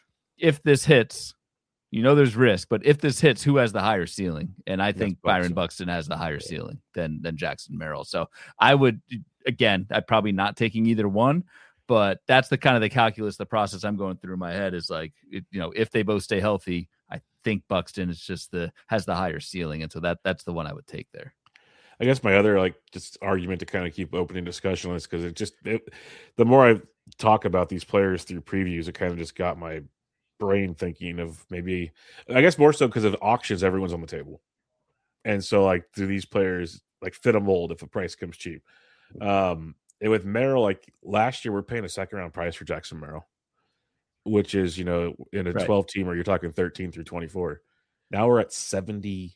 if this hits, there's risk, but if this hits, who has the higher ceiling? And I think Byron Buxton has the higher ceiling than Jackson Merrill. So I would, again, I'm probably not taking either one, but that's the kind of the calculus, the process I'm going through in my head is like, if they both stay healthy, I think Buxton is has the higher ceiling. And so that's the one I would take there. I guess my other just argument to kind of keep opening discussion on this, because the more I talk about these players through previews, it kind of just got my brain thinking of maybe, I guess more so because of auctions, everyone's on the table. And so do these players fit a mold if a price comes cheap? And with Merrill, last year, we're paying a second round price for Jackson Merrill, which is, in a 12 team where you're talking 13 through 24. Now we're at 71.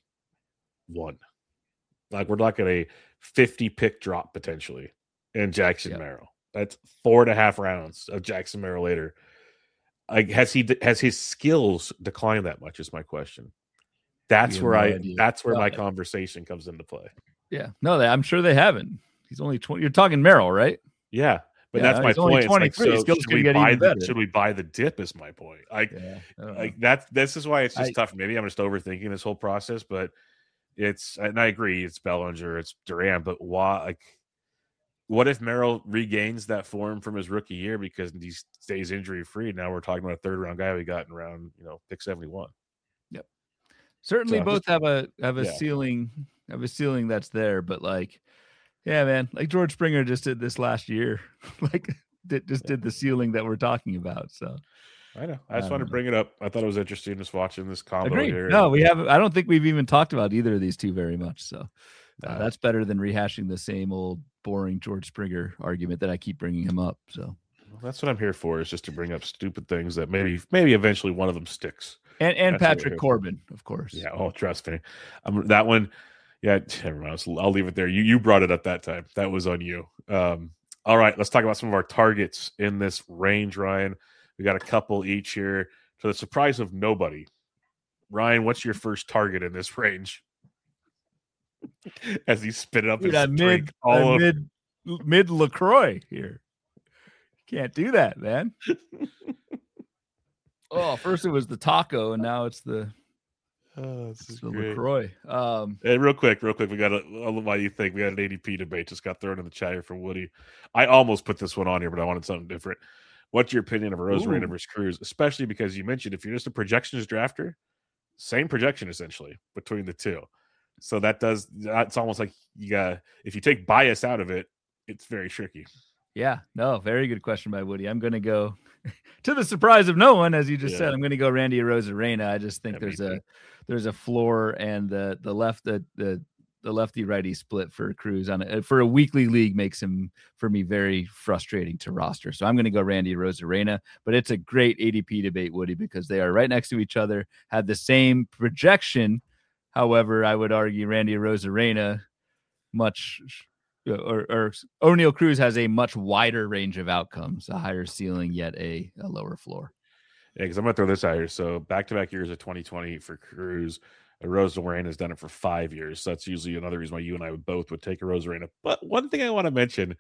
We're looking at a 50 pick drop potentially in Jackson Merrill. That's 4.5 rounds of Jackson Merrill later. Has his skills declined that much? Is my question. That's where my conversation comes into play. Yeah, no, I'm sure they haven't. He's only 20. You're talking Merrill, right? Yeah, but that's my point. Should we buy the dip? Is my point. This is why it's just tough. Maybe I'm just overthinking this whole process, but and I agree. It's Bellinger, it's Duran, but why? What if Merrill regains that form from his rookie year because he stays injury free? Now we're talking about a third round guy we got in around pick 71. Yep. Certainly, both have a ceiling, that's there, but yeah, man, George Springer just did this last year, did the ceiling that we're talking about. So I know. I just wanted to bring it up. I thought it was interesting just watching this combo here. No, we haven't. I don't think we've even talked about either of these two very much. So that's better than rehashing the same old boring George Springer argument that I keep bringing him up. So that's what I'm here for, is just to bring up stupid things that maybe eventually one of them sticks. And Patrick Corbin, of course. Yeah. Oh, trust me. That one. Yeah. Never mind. I'll leave it there. You brought it up that time. That was on you. All right. Let's talk about some of our targets in this range, Ryan. We got a couple each here. To the surprise of nobody, Ryan, what's your first target in this range? As he spit up his drink mid LaCroix here. Can't do that, man. First it was the taco, and now it's the LaCroix. Hey, real quick, we got why do you think we got an ADP debate just got thrown in the chat here from Woody. I almost put this one on here, but I wanted something different. What's your opinion of Arozarena versus Cruz, especially because you mentioned if you're just a projections drafter, same projection essentially between the two. So that's almost like if you take bias out of it, it's very tricky. Yeah, no, very good question by Woody. I'm going to go to the surprise of no one, as you just said. I'm going to go Randy Arozarena. I just think there's a floor, and the lefty righty split for Cruz for a weekly league makes him, for me, very frustrating to roster. So I'm going to go Randy Arozarena, but it's a great ADP debate, Woody, because they are right next to each other, have the same projection. However, I would argue Randy Arozarena or O'Neal Cruz has a much wider range of outcomes, a higher ceiling, yet a lower floor. Yeah, because I'm going to throw this out here. So back-to-back years of 2020 for Cruz. Arozarena has done it for 5 years. So that's usually another reason why you and I would take Arozarena. But one thing I want to mention,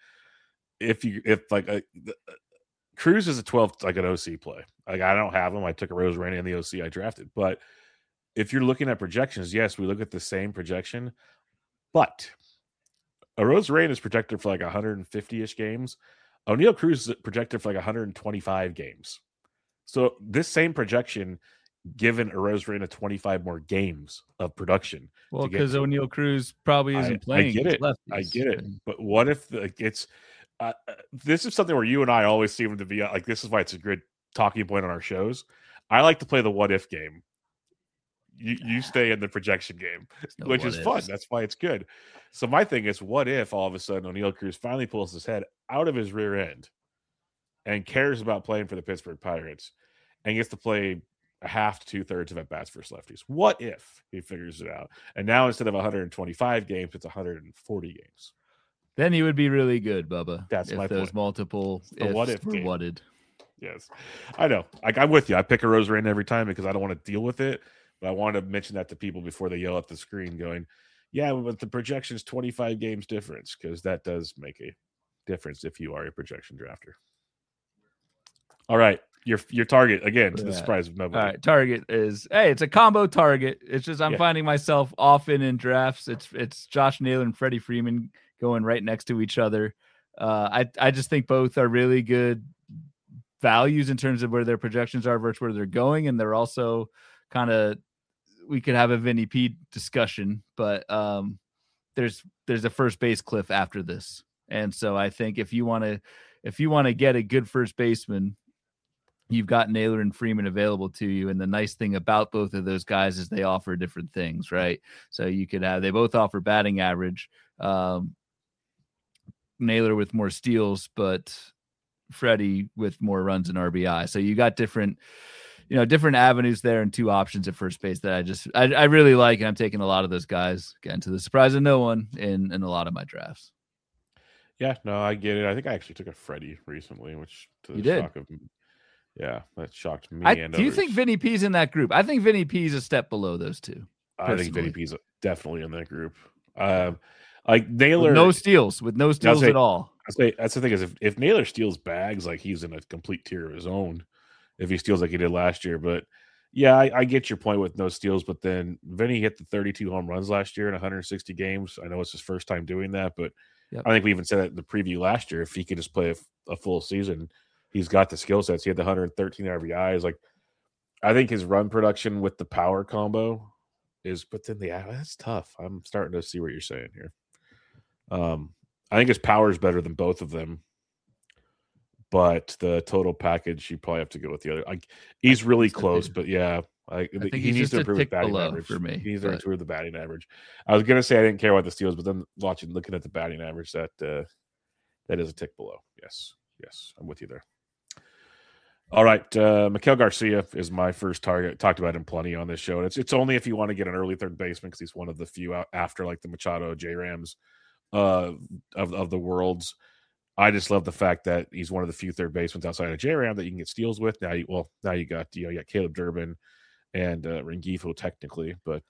Cruz is a 12, like an OC play. Like I don't have him. I took Arozarena in the OC I drafted. But if you're looking at projections, yes, we look at the same projection. But Arozarena is projected for like 150-ish games. O'Neal Cruz is projected for like 125 games. So this same projection given Arozarena 25 more games of production. Well, because O'Neal Cruz probably isn't playing. I get it. But what if it's this is something where you and I always seem to be like, this is why it's a good talking point on our shows. I like to play the what if game. You stay in the projection game, which is fun. That's why it's good. So my thing is, what if all of a sudden O'Neal Cruz finally pulls his head out of his rear end and cares about playing for the Pittsburgh Pirates and gets to play a half to 2/3 of at-bats versus lefties? What if he figures it out? And now instead of 125 games, it's 140 games. Then he would be really good, Bubba. That's my those point. Multiple ifs what if were game. whatted. Yes, I know. I'm with you. I pick Arozarena every time because I don't want to deal with it. But I want to mention that to people before they yell at the screen going, yeah, but the projection is 25 games difference, because that does make a difference if you are a projection drafter. All right. Your target, again, to the surprise of nobody. All right. Target is, it's a combo target. It's just I'm finding myself often in drafts. It's Josh Naylor and Freddie Freeman going right next to each other. I just think both are really good values in terms of where their projections are versus where they're going. And they're also kind of, we could have a Vinny P discussion, but there's a first base cliff after this. And so I think if you want to get a good first baseman, you've got Naylor and Freeman available to you. And the nice thing about both of those guys is they offer different things, right? So you could they both offer batting average, Naylor with more steals, but Freddie with more runs and RBI. So you got different avenues there and two options at first base that I really like. And I'm taking a lot of those guys, again, to the surprise of no one in a lot of my drafts. Yeah, no, I get it. I think I actually took a Freddie recently, which to the shock of that shocked me. Do you think Vinny P's in that group? I think Vinny P's a step below those two. Personally. I think Vinny P's definitely in that group. Like Naylor, with no steals at all. I say that's the thing is if Naylor steals bags, like he's in a complete tier of his own. If he steals like he did last year, but yeah, I get your point with no steals. But then Vinny hit the 32 home runs last year in 160 games. I know it's his first time doing that, but I think we even said that in the preview last year. If he could just play a full season, he's got the skill sets. He had the 113 RBIs. Like I think his run production with the power combo is, but then that's tough. I'm starting to see what you're saying here. I think his power is better than both of them. But the total package, you probably have to go with the other. Like he's really close, but yeah, I think he needs to improve his batting average for me. He needs to improve the batting average. I was gonna say I didn't care about the steals, but then looking at the batting average, that is a tick below. Yes, I'm with you there. All right, Maikel Garcia is my first target. Talked about him plenty on this show. It's only if you want to get an early third baseman because he's one of the few out after like the Machado, J Rams of the worlds. I just love the fact that he's one of the few third basemen outside of J-Ram that you can get steals with. Now you got you got Caleb Durbin and Rengifo technically, but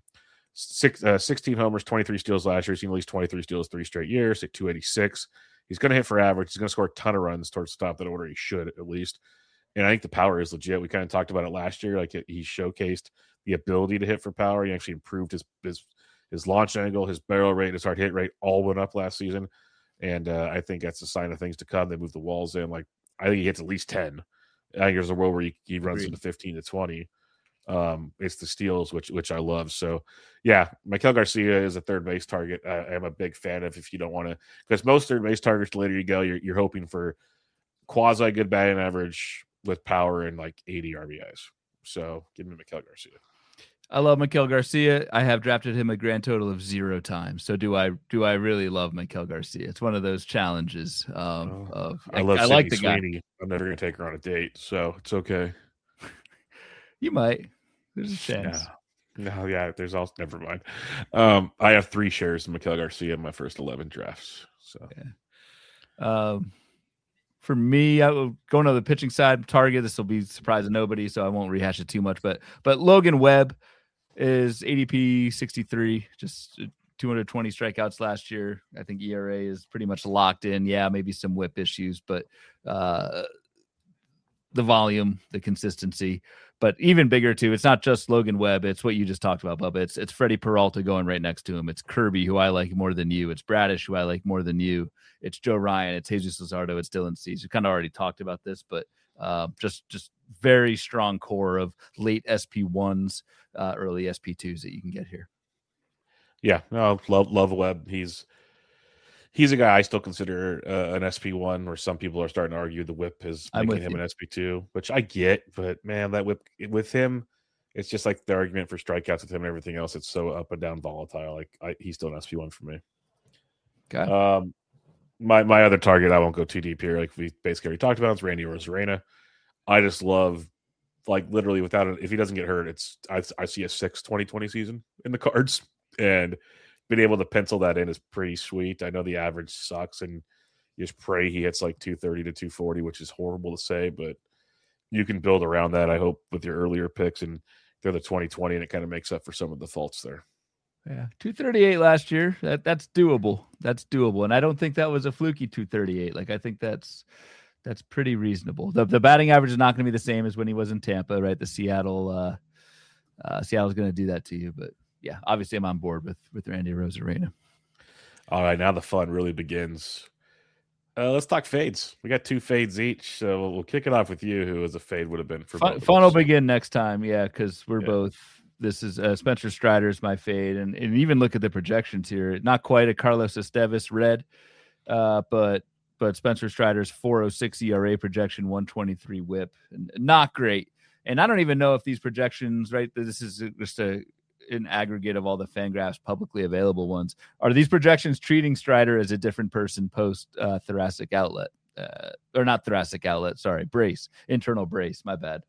16 homers, 23 steals last year. He's seen at least 23 steals 3 straight years at 286. He's going to hit for average. He's going to score a ton of runs towards the top of that order. He should at least. And I think the power is legit. We kind of talked about it last year. Like he showcased the ability to hit for power. He actually improved his launch angle, his barrel rate, his hard hit rate all went up last season. And I think that's a sign of things to come. They move the walls in. Like I think he hits at least 10. I think there's a world where he runs into 15 to 20. It's the steals, which I love. So yeah, Maikel Garcia is a third base target. I am a big fan of if you don't want to, because most third base targets, the later you go, you're hoping for quasi good batting average with power and like 80 RBIs. So give me Maikel Garcia. I love Maikel Garcia. I have drafted him a grand total of 0 times. So do I really love Maikel Garcia? It's one of those challenges of I love I like Sydney the guy. Sweeney. I'm never going to take her on a date, so it's okay. You might. There's a chance. No, yeah, there's also never mind. I have 3 shares of Maikel Garcia in my first 11 drafts. So for me, I will go to the pitching side. Target, this will be surprising nobody, so I won't rehash it too much. But Logan Webb is ADP 63, just 220 strikeouts last year. I think ERA is pretty much locked in. Yeah, maybe some whip issues, but the volume, the consistency. But even bigger too, it's not just Logan Webb. It's what you just talked about, Bubba. It's Freddie Peralta going right next to him. It's Kirby, who I like more than you. It's Bradish, who I like more than you. It's Joe Ryan. It's Jesus Luzardo. It's Dylan Cease. We kind of already talked about this, but just very strong core of late SP1s, early SP2s that you can get here. Yeah, no, love Webb. He's a guy I still consider an SP1, where some people are starting to argue the whip is making him an SP2, which I get, but man, that whip with him, it's just like the argument for strikeouts with him and everything else. It's so up and down volatile. Like he's still an SP1 for me. Okay. My other target, I won't go too deep here. Like we basically already talked about, is Randy Arozarena. I just love, like, literally without it, if he doesn't get hurt, I see a 6-20-20 season in the cards, and being able to pencil that in is pretty sweet. I know the average sucks, and you just pray he hits like 230 to 240, which is horrible to say, but you can build around that, I hope, with your earlier picks, and they're the 2020, and it kind of makes up for some of the faults there. Yeah, 238 last year. That's doable. That's doable, and I don't think that was a fluky 238. Like I think that's pretty reasonable. The batting average is not going to be the same as when he was in Tampa, right? The Seattle's going to do that to you, but yeah, obviously I'm on board with Randy Arozarena. All right, now the fun really begins. Let's talk fades. We got 2 fades each, so we'll kick it off with you. Who as a fade would have been for fun will begin next time, yeah, because we're both. This is Spencer Strider's my fade, and even look at the projections here. Not quite a Carlos Estevez red, but Spencer Strider's 4.06 ERA projection, 123 WHIP, not great. And I don't even know if these projections, right? This is just an aggregate of all the Fangraphs publicly available ones. Are these projections treating Strider as a different person post thoracic outlet, or not thoracic outlet? Sorry, brace, internal brace. My bad.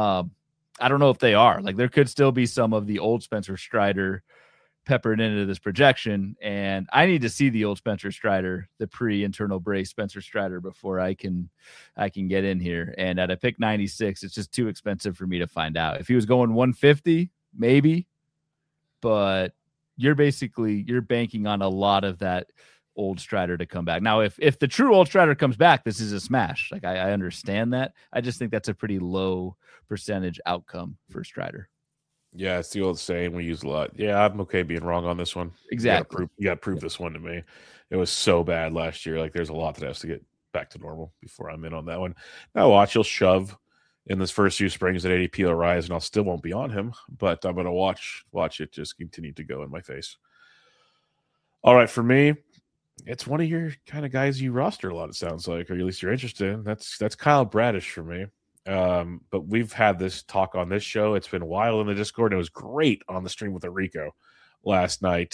I don't know if they are. Like there could still be some of the old Spencer Strider peppered into this projection, and I need to see the old Spencer Strider, the pre-internal brace Spencer Strider, before I can get in here. And at a pick 96, it's just too expensive for me to find out. If he was going 150, maybe, but you're banking on a lot of that old Strider to come back. Now, if the true old Strider comes back, this is a smash. Like I understand that. I just think that's a pretty low percentage outcome for Strider. Yeah, it's the old saying we use a lot. Yeah, I'm okay being wrong on this one. Exactly. You got to prove this one to me. It was so bad last year. Like there's a lot that has to get back to normal before I'm in on that one. Now watch, he'll shove in this first few springs at ADP will rise, and I'll still won't be on him, but I'm going to watch it just continue to go in my face. All right, for me, it's one of your kind of guys you roster a lot, it sounds like, or at least you're interested in. That's Kyle Bradish for me. But we've had this talk on this show. It's been wild in the Discord, and it was great on the stream with Enrico last night.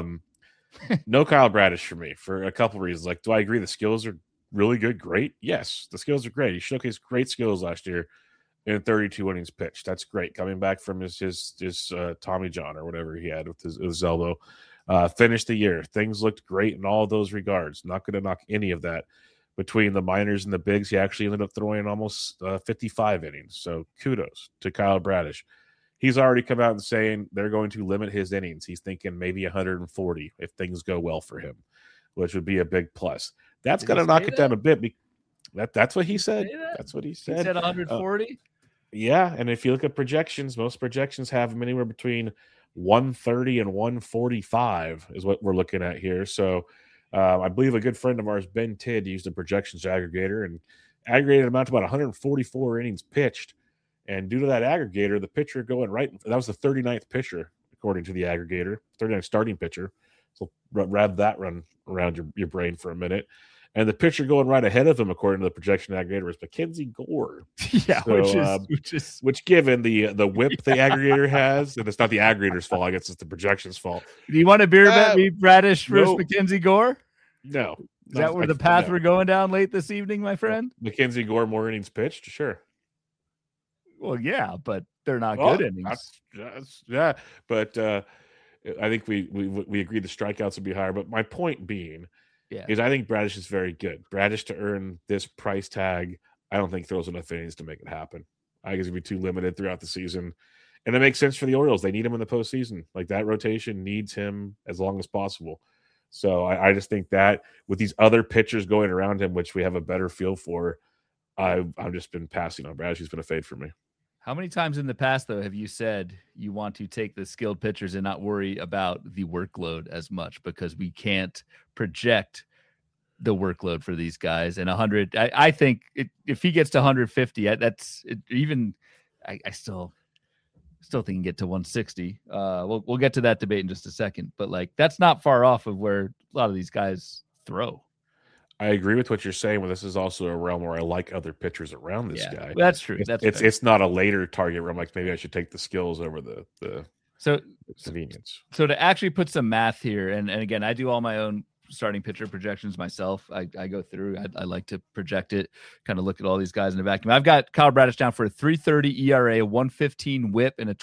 No Kyle Bradish for me for a couple reasons. Like, do I agree the skills are really good? Great. Yes, the skills are great. He showcased great skills last year in 32 innings pitched. That's great. Coming back from his Tommy John or whatever he had with his elbow. Finished the year. Things looked great in all those regards. Not going to knock any of that. Between the minors and the bigs, he actually ended up throwing almost 55 innings. So kudos to Kyle Bradish. He's already come out and saying they're going to limit his innings. He's thinking maybe 140 if things go well for him, which would be a big plus. That's going to knock it down a bit. That's what he said. That's what he said. He said 140? Yeah, and if you look at projections, most projections have him anywhere between 130 and 145 is what we're looking at here. So I believe a good friend of ours, Ben Tidd, used a projections aggregator and aggregated amount to about 144 innings pitched. And due to that aggregator, the pitcher going right, that was the 39th pitcher, according to the aggregator, 39th starting pitcher. So wrap that run around your brain for a minute. And the pitcher going right ahead of him, according to the projection aggregator, is Mackenzie Gore. Yeah, So, which given the whip the aggregator has, and it's not the aggregator's fault, I guess it's the projection's fault. Do you want to beer bet me Bradish versus Mackenzie Gore? No. Is that where the path we're going down late this evening, my friend? Mackenzie Gore, more innings pitched? Sure. Well, yeah, but they're not good innings. Yeah, but I think we agreed the strikeouts would be higher. But my point being is I think Bradish is very good. Bradish to earn this price tag, I don't think throws enough innings to make it happen. I think he's going to be too limited throughout the season. And it makes sense for the Orioles. They need him in the postseason. Like, that rotation needs him as long as possible. So I just think that with these other pitchers going around him, which we have a better feel for, I've just been passing on Bradish. He's been a fade for me. How many times in the past, though, have you said you want to take the skilled pitchers and not worry about the workload as much because we can't project the workload for these guys? And 100, I think if he gets to 150, that's it, even. I still think he can get to 160. We'll get to that debate in just a second, but like that's not far off of where a lot of these guys throw. I agree with what you're saying, but this is also a realm where I like other pitchers around this guy. That's true. It's not a later target where I'm like, maybe I should take the skills over the convenience. So to actually put some math here, and again, I do all my own starting pitcher projections myself. I go through. I like to project it, kind of look at all these guys in the vacuum. I've got Kyle Bradish down for a 3.30 ERA, a 1.15 WHIP, and a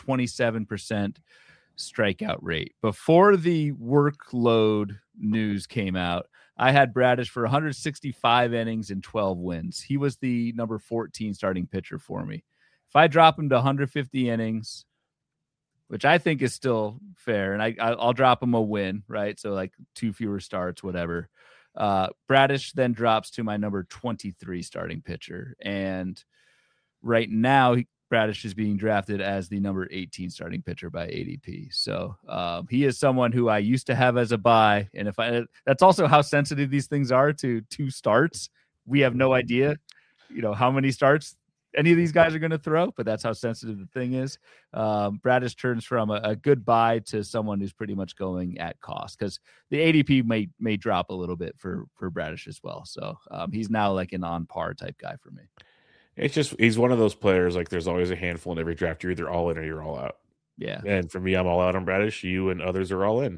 27% strikeout rate. Before the workload news came out, I had Bradish for 165 innings and 12 wins. He was the number 14 starting pitcher for me. If I drop him to 150 innings, which I think is still fair, and I'll drop him a win, right? So like 2 fewer starts, whatever. Bradish then drops to my number 23 starting pitcher. And right now, Bradish is being drafted as the number 18 starting pitcher by ADP. So he is someone who I used to have as a buy. And that's also how sensitive these things are to 2 starts. We have no idea, how many starts any of these guys are going to throw, but that's how sensitive the thing is. Bradish turns from a good buy to someone who's pretty much going at cost because the ADP may drop a little bit for Bradish as well. So he's now like an on par type guy for me. It's just he's one of those players. Like there's always a handful in every draft. You're either all in or you're all out. Yeah. And for me, I'm all out on Bradish. You and others are all in.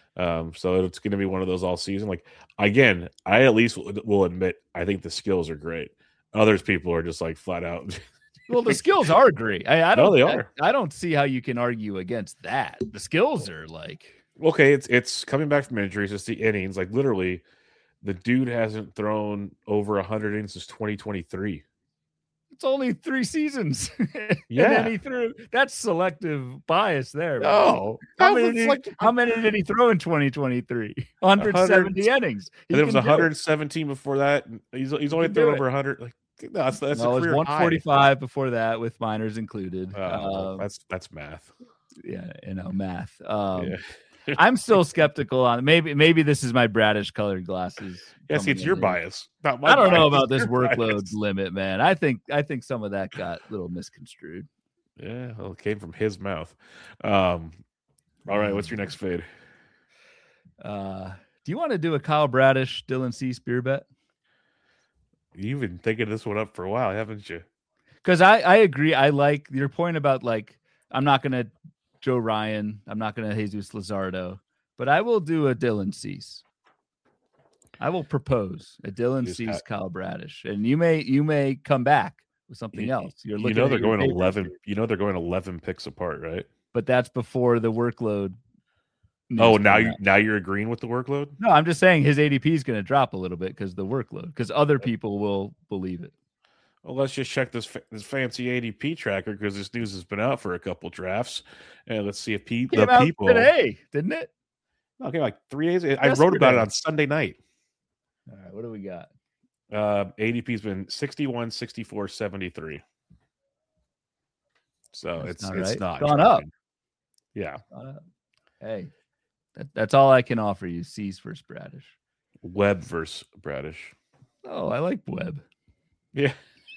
So it's going to be one of those all season. Like again, I at least will admit I think the skills are great. Others people are just like flat out. Well, the skills are great. I don't. No, they are. I don't see how you can argue against that. The skills are like okay. It's coming back from injuries. It's the innings. Like literally, the dude hasn't thrown over 100 innings since 2023. It's only 3 seasons. Yeah. And then he threw. That's selective bias there. No. How many did he throw in 2023? 170 innings. And it was 117 before that. He's only thrown over 100. Like no, that's it was 145 before that with minors included. That's math. Yeah, math. I'm still skeptical on maybe this is my Bradish colored glasses. Yes, it's your bias. Not my I don't bias. know about this workload limit, man. I think some of that got a little misconstrued. Yeah, well, it came from his mouth. All right, what's your next fade? Do you want to do a Kyle Bradish, Dylan Cease beer bet? You've been thinking this one up for a while, haven't you? Because I agree. I like your point about like I'm not gonna Joe Ryan. I'm not going to Jesus Luzardo, but I will do a Dylan Cease. I will propose a Dylan Cease, Kyle Bradish, and you may come back with something else. You're looking. They're going 11. They're going 11 picks apart, right? But that's before the workload. Oh, now you're agreeing with the workload? No, I'm just saying his ADP is going to drop a little bit because the workload. Because other people will believe it. Well, let's just check this fancy ADP tracker because this news has been out for a couple drafts, and let's see if people today, didn't it? Okay, like 3 days. I wrote about it on Sunday night. All right, what do we got? ADP's been 61, 64, 73. So it's not gone up. Yeah. Hey, that's all I can offer you. Cease versus Bradish. Webb versus Bradish. Oh, I like Webb. Yeah.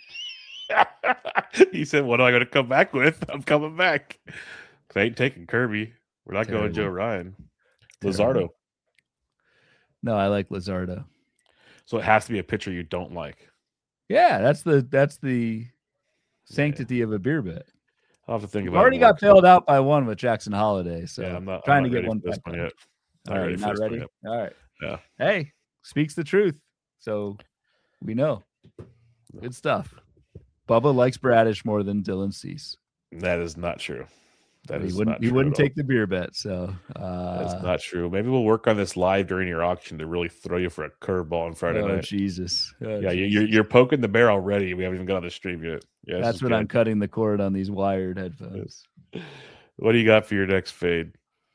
He said, "What am I going to come back with? I'm coming back. I ain't taking Kirby. We're not going Joe Ryan. Luzardo. No, I like Luzardo. So it has to be a pitcher you don't like. Yeah, that's the sanctity of a beer bet. I'll have to think You've about already it more. got bailed out by one with Jackson Holiday, so Yeah, I'm not trying to ready get one for this back one on. yet. All right, not ready. All right. Yeah. Hey, speaks the truth. So we know. Good stuff. Bubba likes Bradish more than Dylan Cease. That is not true. He wouldn't take the beer bet. So that's not true. Maybe we'll work on this live during your auction to really throw you for a curveball on Friday night. Jesus. Yeah, you're poking the bear already. We haven't even got on the stream yet. Yeah, that's when I'm cutting the cord on these wired headphones. What do you got for your next fade?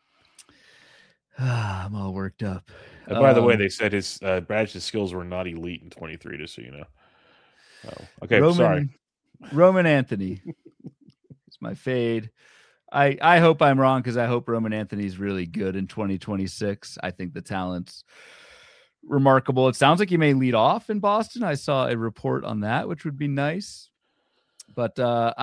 I'm all worked up. And by the way, they said his Bradish's skills were not elite in 23, just so you know. Oh, okay, sorry. Roman Anthony. It's my fade. I hope I'm wrong because I hope Roman Anthony's really good in 2026. I think the talent's remarkable. It sounds like he may lead off in Boston. I saw a report on that, which would be nice. But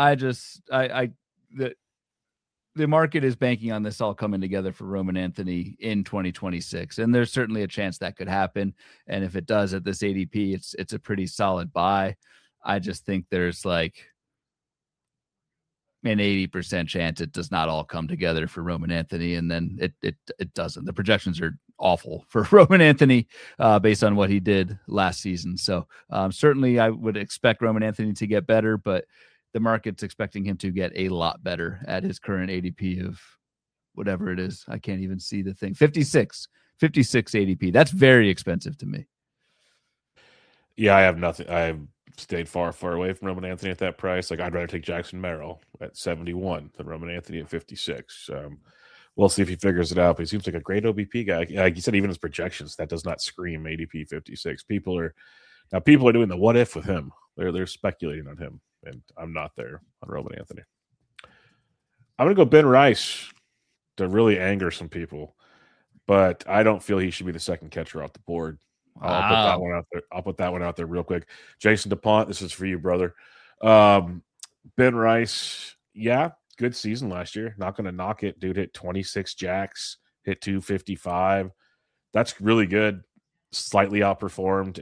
the market is banking on this all coming together for Roman Anthony in 2026. And there's certainly a chance that could happen. And if it does at this ADP, it's a pretty solid buy. I just think there's like an 80% chance it does not all come together for Roman Anthony. And then it doesn't. The projections are awful for Roman Anthony based on what he did last season. So certainly I would expect Roman Anthony to get better, but the market's expecting him to get a lot better at his current ADP of whatever it is. I can't even see the thing. 56 ADP. That's very expensive to me. Yeah, I have nothing. I've stayed far away from Roman Anthony at that price. Like I'd rather take Jackson Merrill at 71 than Roman Anthony at 56. We'll see if he figures it out, but he seems like a great OBP guy. Like you said, even his projections, that does not scream ADP 56. People are doing the what if with him. They're speculating on him, and I'm not there on Roman Anthony. I'm going to go Ben Rice to really anger some people, but I don't feel he should be the second catcher off the board. I'll put that one out there. I'll put that one out there real quick. Jason DuPont, this is for you, brother. Ben Rice, yeah, good season last year. Not going to knock it. Dude hit 26 jacks, hit 255. That's really good. Slightly outperformed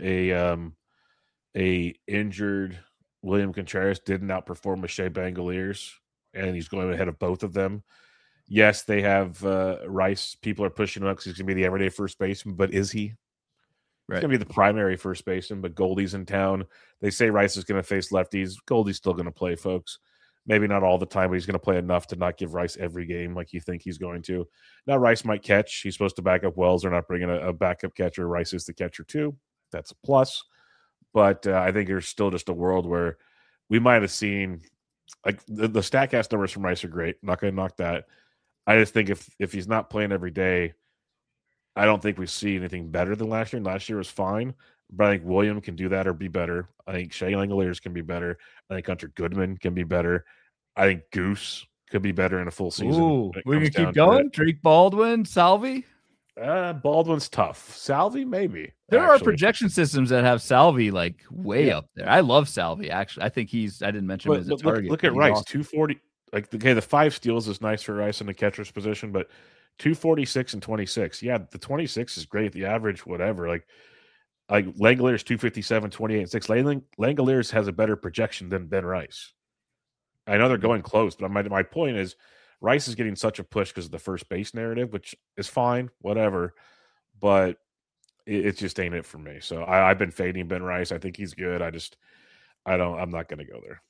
a injured William Contreras. Didn't outperform Shea Bangaliers, and he's going ahead of both of them. Yes, they have Rice. People are pushing him up because he's going to be the everyday first baseman, but is he? Right. He's going to be the primary first baseman, but Goldie's in town. They say Rice is going to face lefties. Goldie's still going to play, folks. Maybe not all the time, but he's going to play enough to not give Rice every game like you think he's going to. Now, Rice might catch. He's supposed to back up Wells. They're not bringing a backup catcher. Rice is the catcher, too. That's a plus. But I think there's still just a world where we might have seen like the StatCast numbers from Rice are great. Not going to knock that. I just think if he's not playing every day, I don't think we see anything better than last year. And last year was fine, but I think William can do that or be better. I think Shea Langoliers can be better. I think Hunter Goodman can be better. I think Goose could be better in a full season. Ooh, we're going to keep going? Drake Baldwin, Salvi? Baldwin's tough. Salvi, maybe. There are projection systems that have Salvi like way up there. I love Salvi, actually. I think I didn't mention him as a target. Look at Rice, awesome. 240. Like, okay, the 5 steals is nice for Rice in the catcher's position, but 246 and 26. Yeah, the 26 is great. The average, whatever. Like Langoliers 257, 28, and 6. Langoliers has a better projection than Ben Rice. I know they're going close, but my point is Rice is getting such a push because of the first base narrative, which is fine, whatever. But it just ain't it for me. So I've been fading Ben Rice. I think he's good. I'm not going to go there.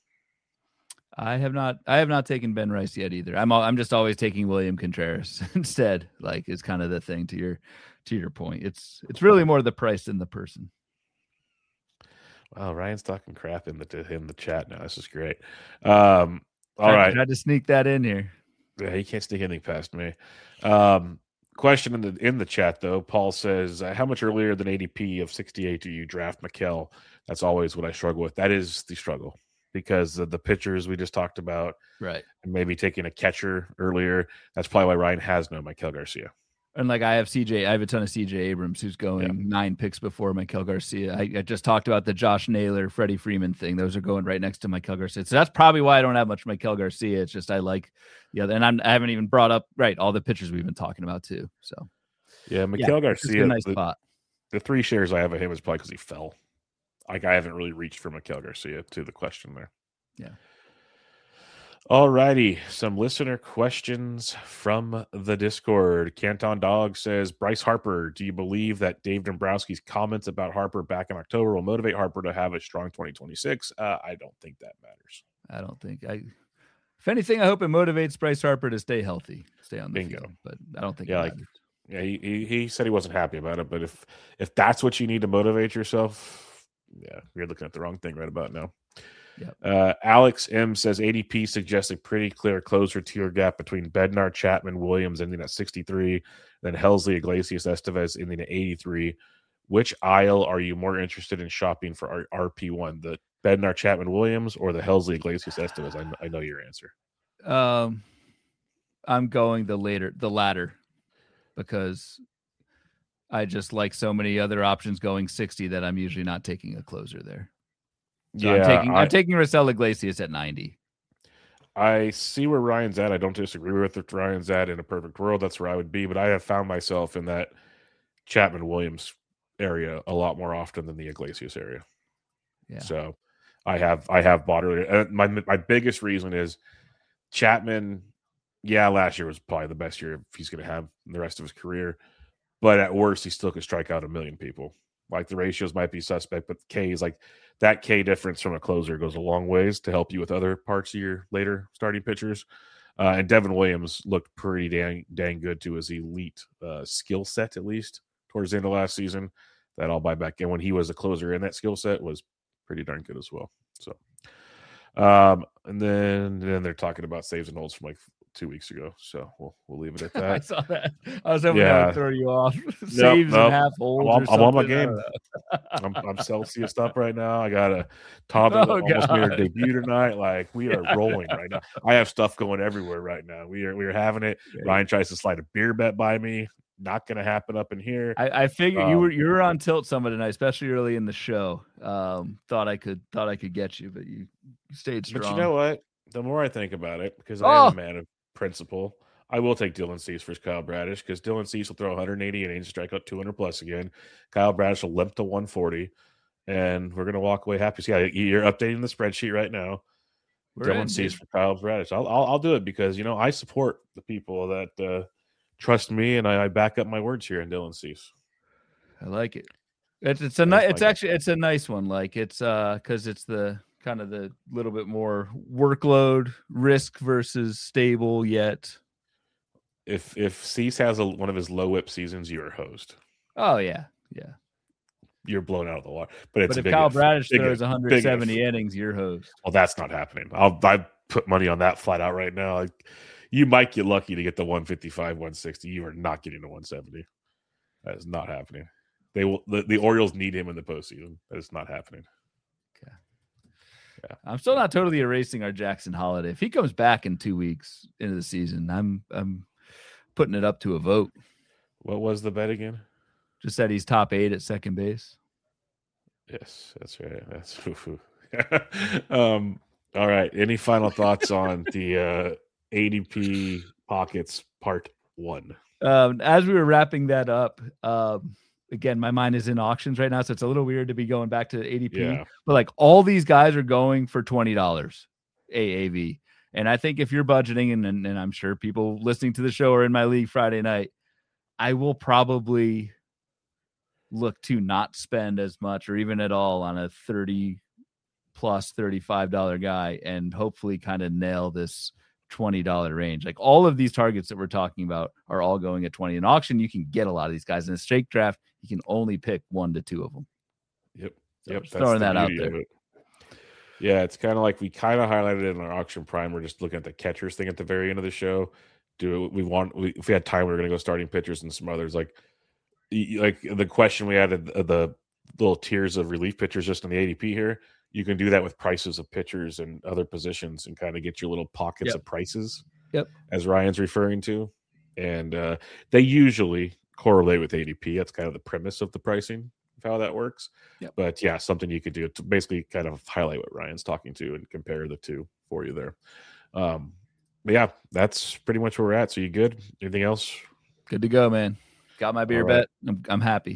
I have not taken Ben Rice yet either. I'm just always taking William Contreras instead. Like it's kind of the thing to your point. It's really more the price than the person. Wow, Ryan's talking crap in the chat now. This is great. All right, tried to sneak that in here. Yeah, he can't sneak anything past me. Question in the chat though. Paul says, "How much earlier than ADP of 68 do you draft Maikel?" That's always what I struggle with. That is the struggle. Because of the pitchers we just talked about, right? And maybe taking a catcher earlier. That's probably why Ryan has no Maikel Garcia. And like I have a ton of CJ Abrams who's going 9 picks before Maikel Garcia. I just talked about the Josh Naylor, Freddie Freeman thing. Those are going right next to Maikel Garcia. So that's probably why I don't have much Maikel Garcia. It's just I like the other, and I haven't even brought up all the pitchers we've been talking about too. So yeah, Maikel Garcia, a nice spot. The 3 shares I have of him is probably because he fell. Like, I haven't really reached for Miguel Garcia to the question there. Yeah. All righty. Some listener questions from the Discord. Canton Dog says, Bryce Harper, do you believe that Dave Dombrowski's comments about Harper back in October will motivate Harper to have a strong 2026? I don't think that matters. I don't think. If anything, I hope it motivates Bryce Harper to stay healthy, stay on the field. But I don't think it matters. Yeah, he said he wasn't happy about it, but if that's what you need to motivate yourself, yeah, you're looking at the wrong thing right about now. Yep. Alex M says ADP suggests a pretty clear closer tier gap between Bednar, Chapman, Williams ending at 63, then Helsley, Iglesias, Estevez ending at 83. Which aisle are you more interested in shopping for RP1? The Bednar, Chapman, Williams, or the Helsley, Iglesias, Estevez? I know your answer. I'm going the latter, because I just like so many other options going 60 that I'm usually not taking a closer there. So yeah, I'm taking Raisel Iglesias at 90. I see where Ryan's at. I don't disagree with where Ryan's at. In a perfect world, that's where I would be. But I have found myself in that Chapman Williams area a lot more often than the Iglesias area. Yeah. So I have bought earlier. My biggest reason is Chapman. Yeah, last year was probably the best year he's going to have the rest of his career. But at worst, he still could strike out 1 million people. Like, the ratios might be suspect, but K is like that K difference from a closer goes a long ways to help you with other parts of your later starting pitchers. And Devin Williams looked pretty dang good to his elite skill set, at least towards the end of last season. That I'll buy back in when he was a closer, and that skill set was pretty darn good as well. So, and then they're talking about saves and holds from like 2 weeks ago, so we'll leave it at that. I saw that. I was hoping that would throw you off. Saves and half holds. I'm on my game. I'm Celsius up right now. I got a toddler that almost made her debut tonight. Like, we are rolling right now. I have stuff going everywhere right now. We are having it. Ryan tries to slide a beer bet by me. Not going to happen up in here. I figured you were on tilt some tonight, especially early in the show. Thought I could get you, but you stayed strong. But you know what? The more I think about it, because I am a man of principle, I will take Dylan Cease versus Kyle Bradish, because Dylan Cease will throw 180 innings, strike out 200 plus again. Kyle Bradish will limp to 140, and we're going to walk away happy. So yeah, you're updating the spreadsheet right now. Dylan Cease for Kyle Bradish. I'll do it because, I support the people that trust me, and I back up my words here in Dylan Cease. I like it. It's a nice one. Like, it's because it's the kind of the little bit more workload risk versus stable yet. If Cease has one of his low whip seasons, you're hosed. Oh yeah. You're blown out of the water. But if Kyle Bradish throws 170 innings, you're hosed. Well, that's not happening. I put money on that flat out right now. Like, you might get lucky to get the 155, 160. You are not getting the 170. That is not happening. They will. The Orioles need him in the postseason. That is not happening. Okay. Yeah. I'm still not totally erasing our Jackson Holiday. If he comes back in 2 weeks into the season, I'm putting it up to a vote. What was the bet again? Just said he's top 8 at second base. Yes, that's right. That's all right. Any final thoughts on the ADP Pockets Part 1? As we were wrapping that up, again, my mind is in auctions right now, so it's a little weird to be going back to ADP. Yeah. But like, all these guys are going for $20 AAV. And I think if you're budgeting, and I'm sure people listening to the show are in my league Friday night, I will probably look to not spend as much or even at all on a $30 plus $35 guy and hopefully kind of nail this $20 range. Like, all of these targets that we're talking about are all going at 20. In auction, you can get a lot of these guys. In a straight draft, you can only pick 1 to 2 of them. Yep. So throwing that out there. Yeah, it's kind of like we kind of highlighted it in our auction prime. We're just looking at the catchers thing at the very end of the show. If we had time, we were going to go starting pitchers and some others. Like the question we added, the little tiers of relief pitchers just in the ADP here. You can do that with prices of pitchers and other positions and kind of get your little pockets of prices. Yep. As Ryan's referring to. And they usually correlate with ADP. That's kind of the premise of the pricing of how that works. Yep. But yeah, something you could do to basically kind of highlight what Ryan's talking to and compare the two for you there. But yeah, that's pretty much where we're at. So you good? Anything else? Good to go, man. Got my beer bet. I'm happy.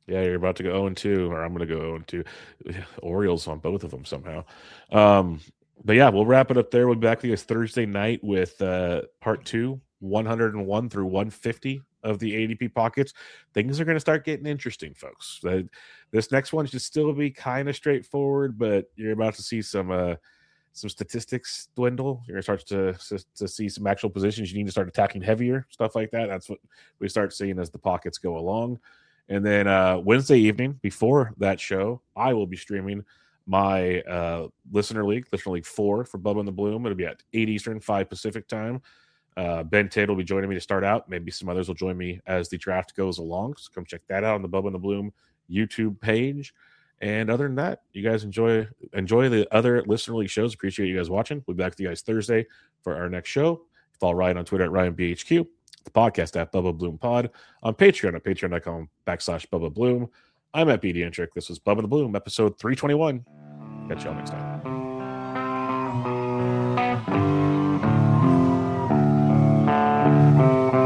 Yeah, you're about to go 0-2, or I'm going to go 0-2. Orioles on both of them somehow. But yeah, we'll wrap it up there. We'll be back to you guys Thursday night with part 2, 101 through 150 of the ADP pockets. Things are going to start getting interesting, folks. This next one should still be kind of straightforward, but you're about to see some statistics dwindle. You're going to start to see some actual positions you need to start attacking heavier, stuff like that. That's what we start seeing as the pockets go along. And then Wednesday evening, before that show, I will be streaming my Listener League 4 for Bubba and the Bloom. It'll be at 8 Eastern, 5 Pacific time. Ben Tate will be joining me to start out. Maybe some others will join me as the draft goes along. So come check that out on the Bubba and the Bloom YouTube page. And other than that, you guys enjoy the other Listener League shows. Appreciate you guys watching. We'll be back to you guys Thursday for our next show. Follow Ryan on Twitter at RyanBHQ. The podcast at Bubba Bloom Pod, on Patreon at patreon.com/Bubba Bloom. I'm at BD Intric. This was Bubba the Bloom, episode 321. Catch y'all next time.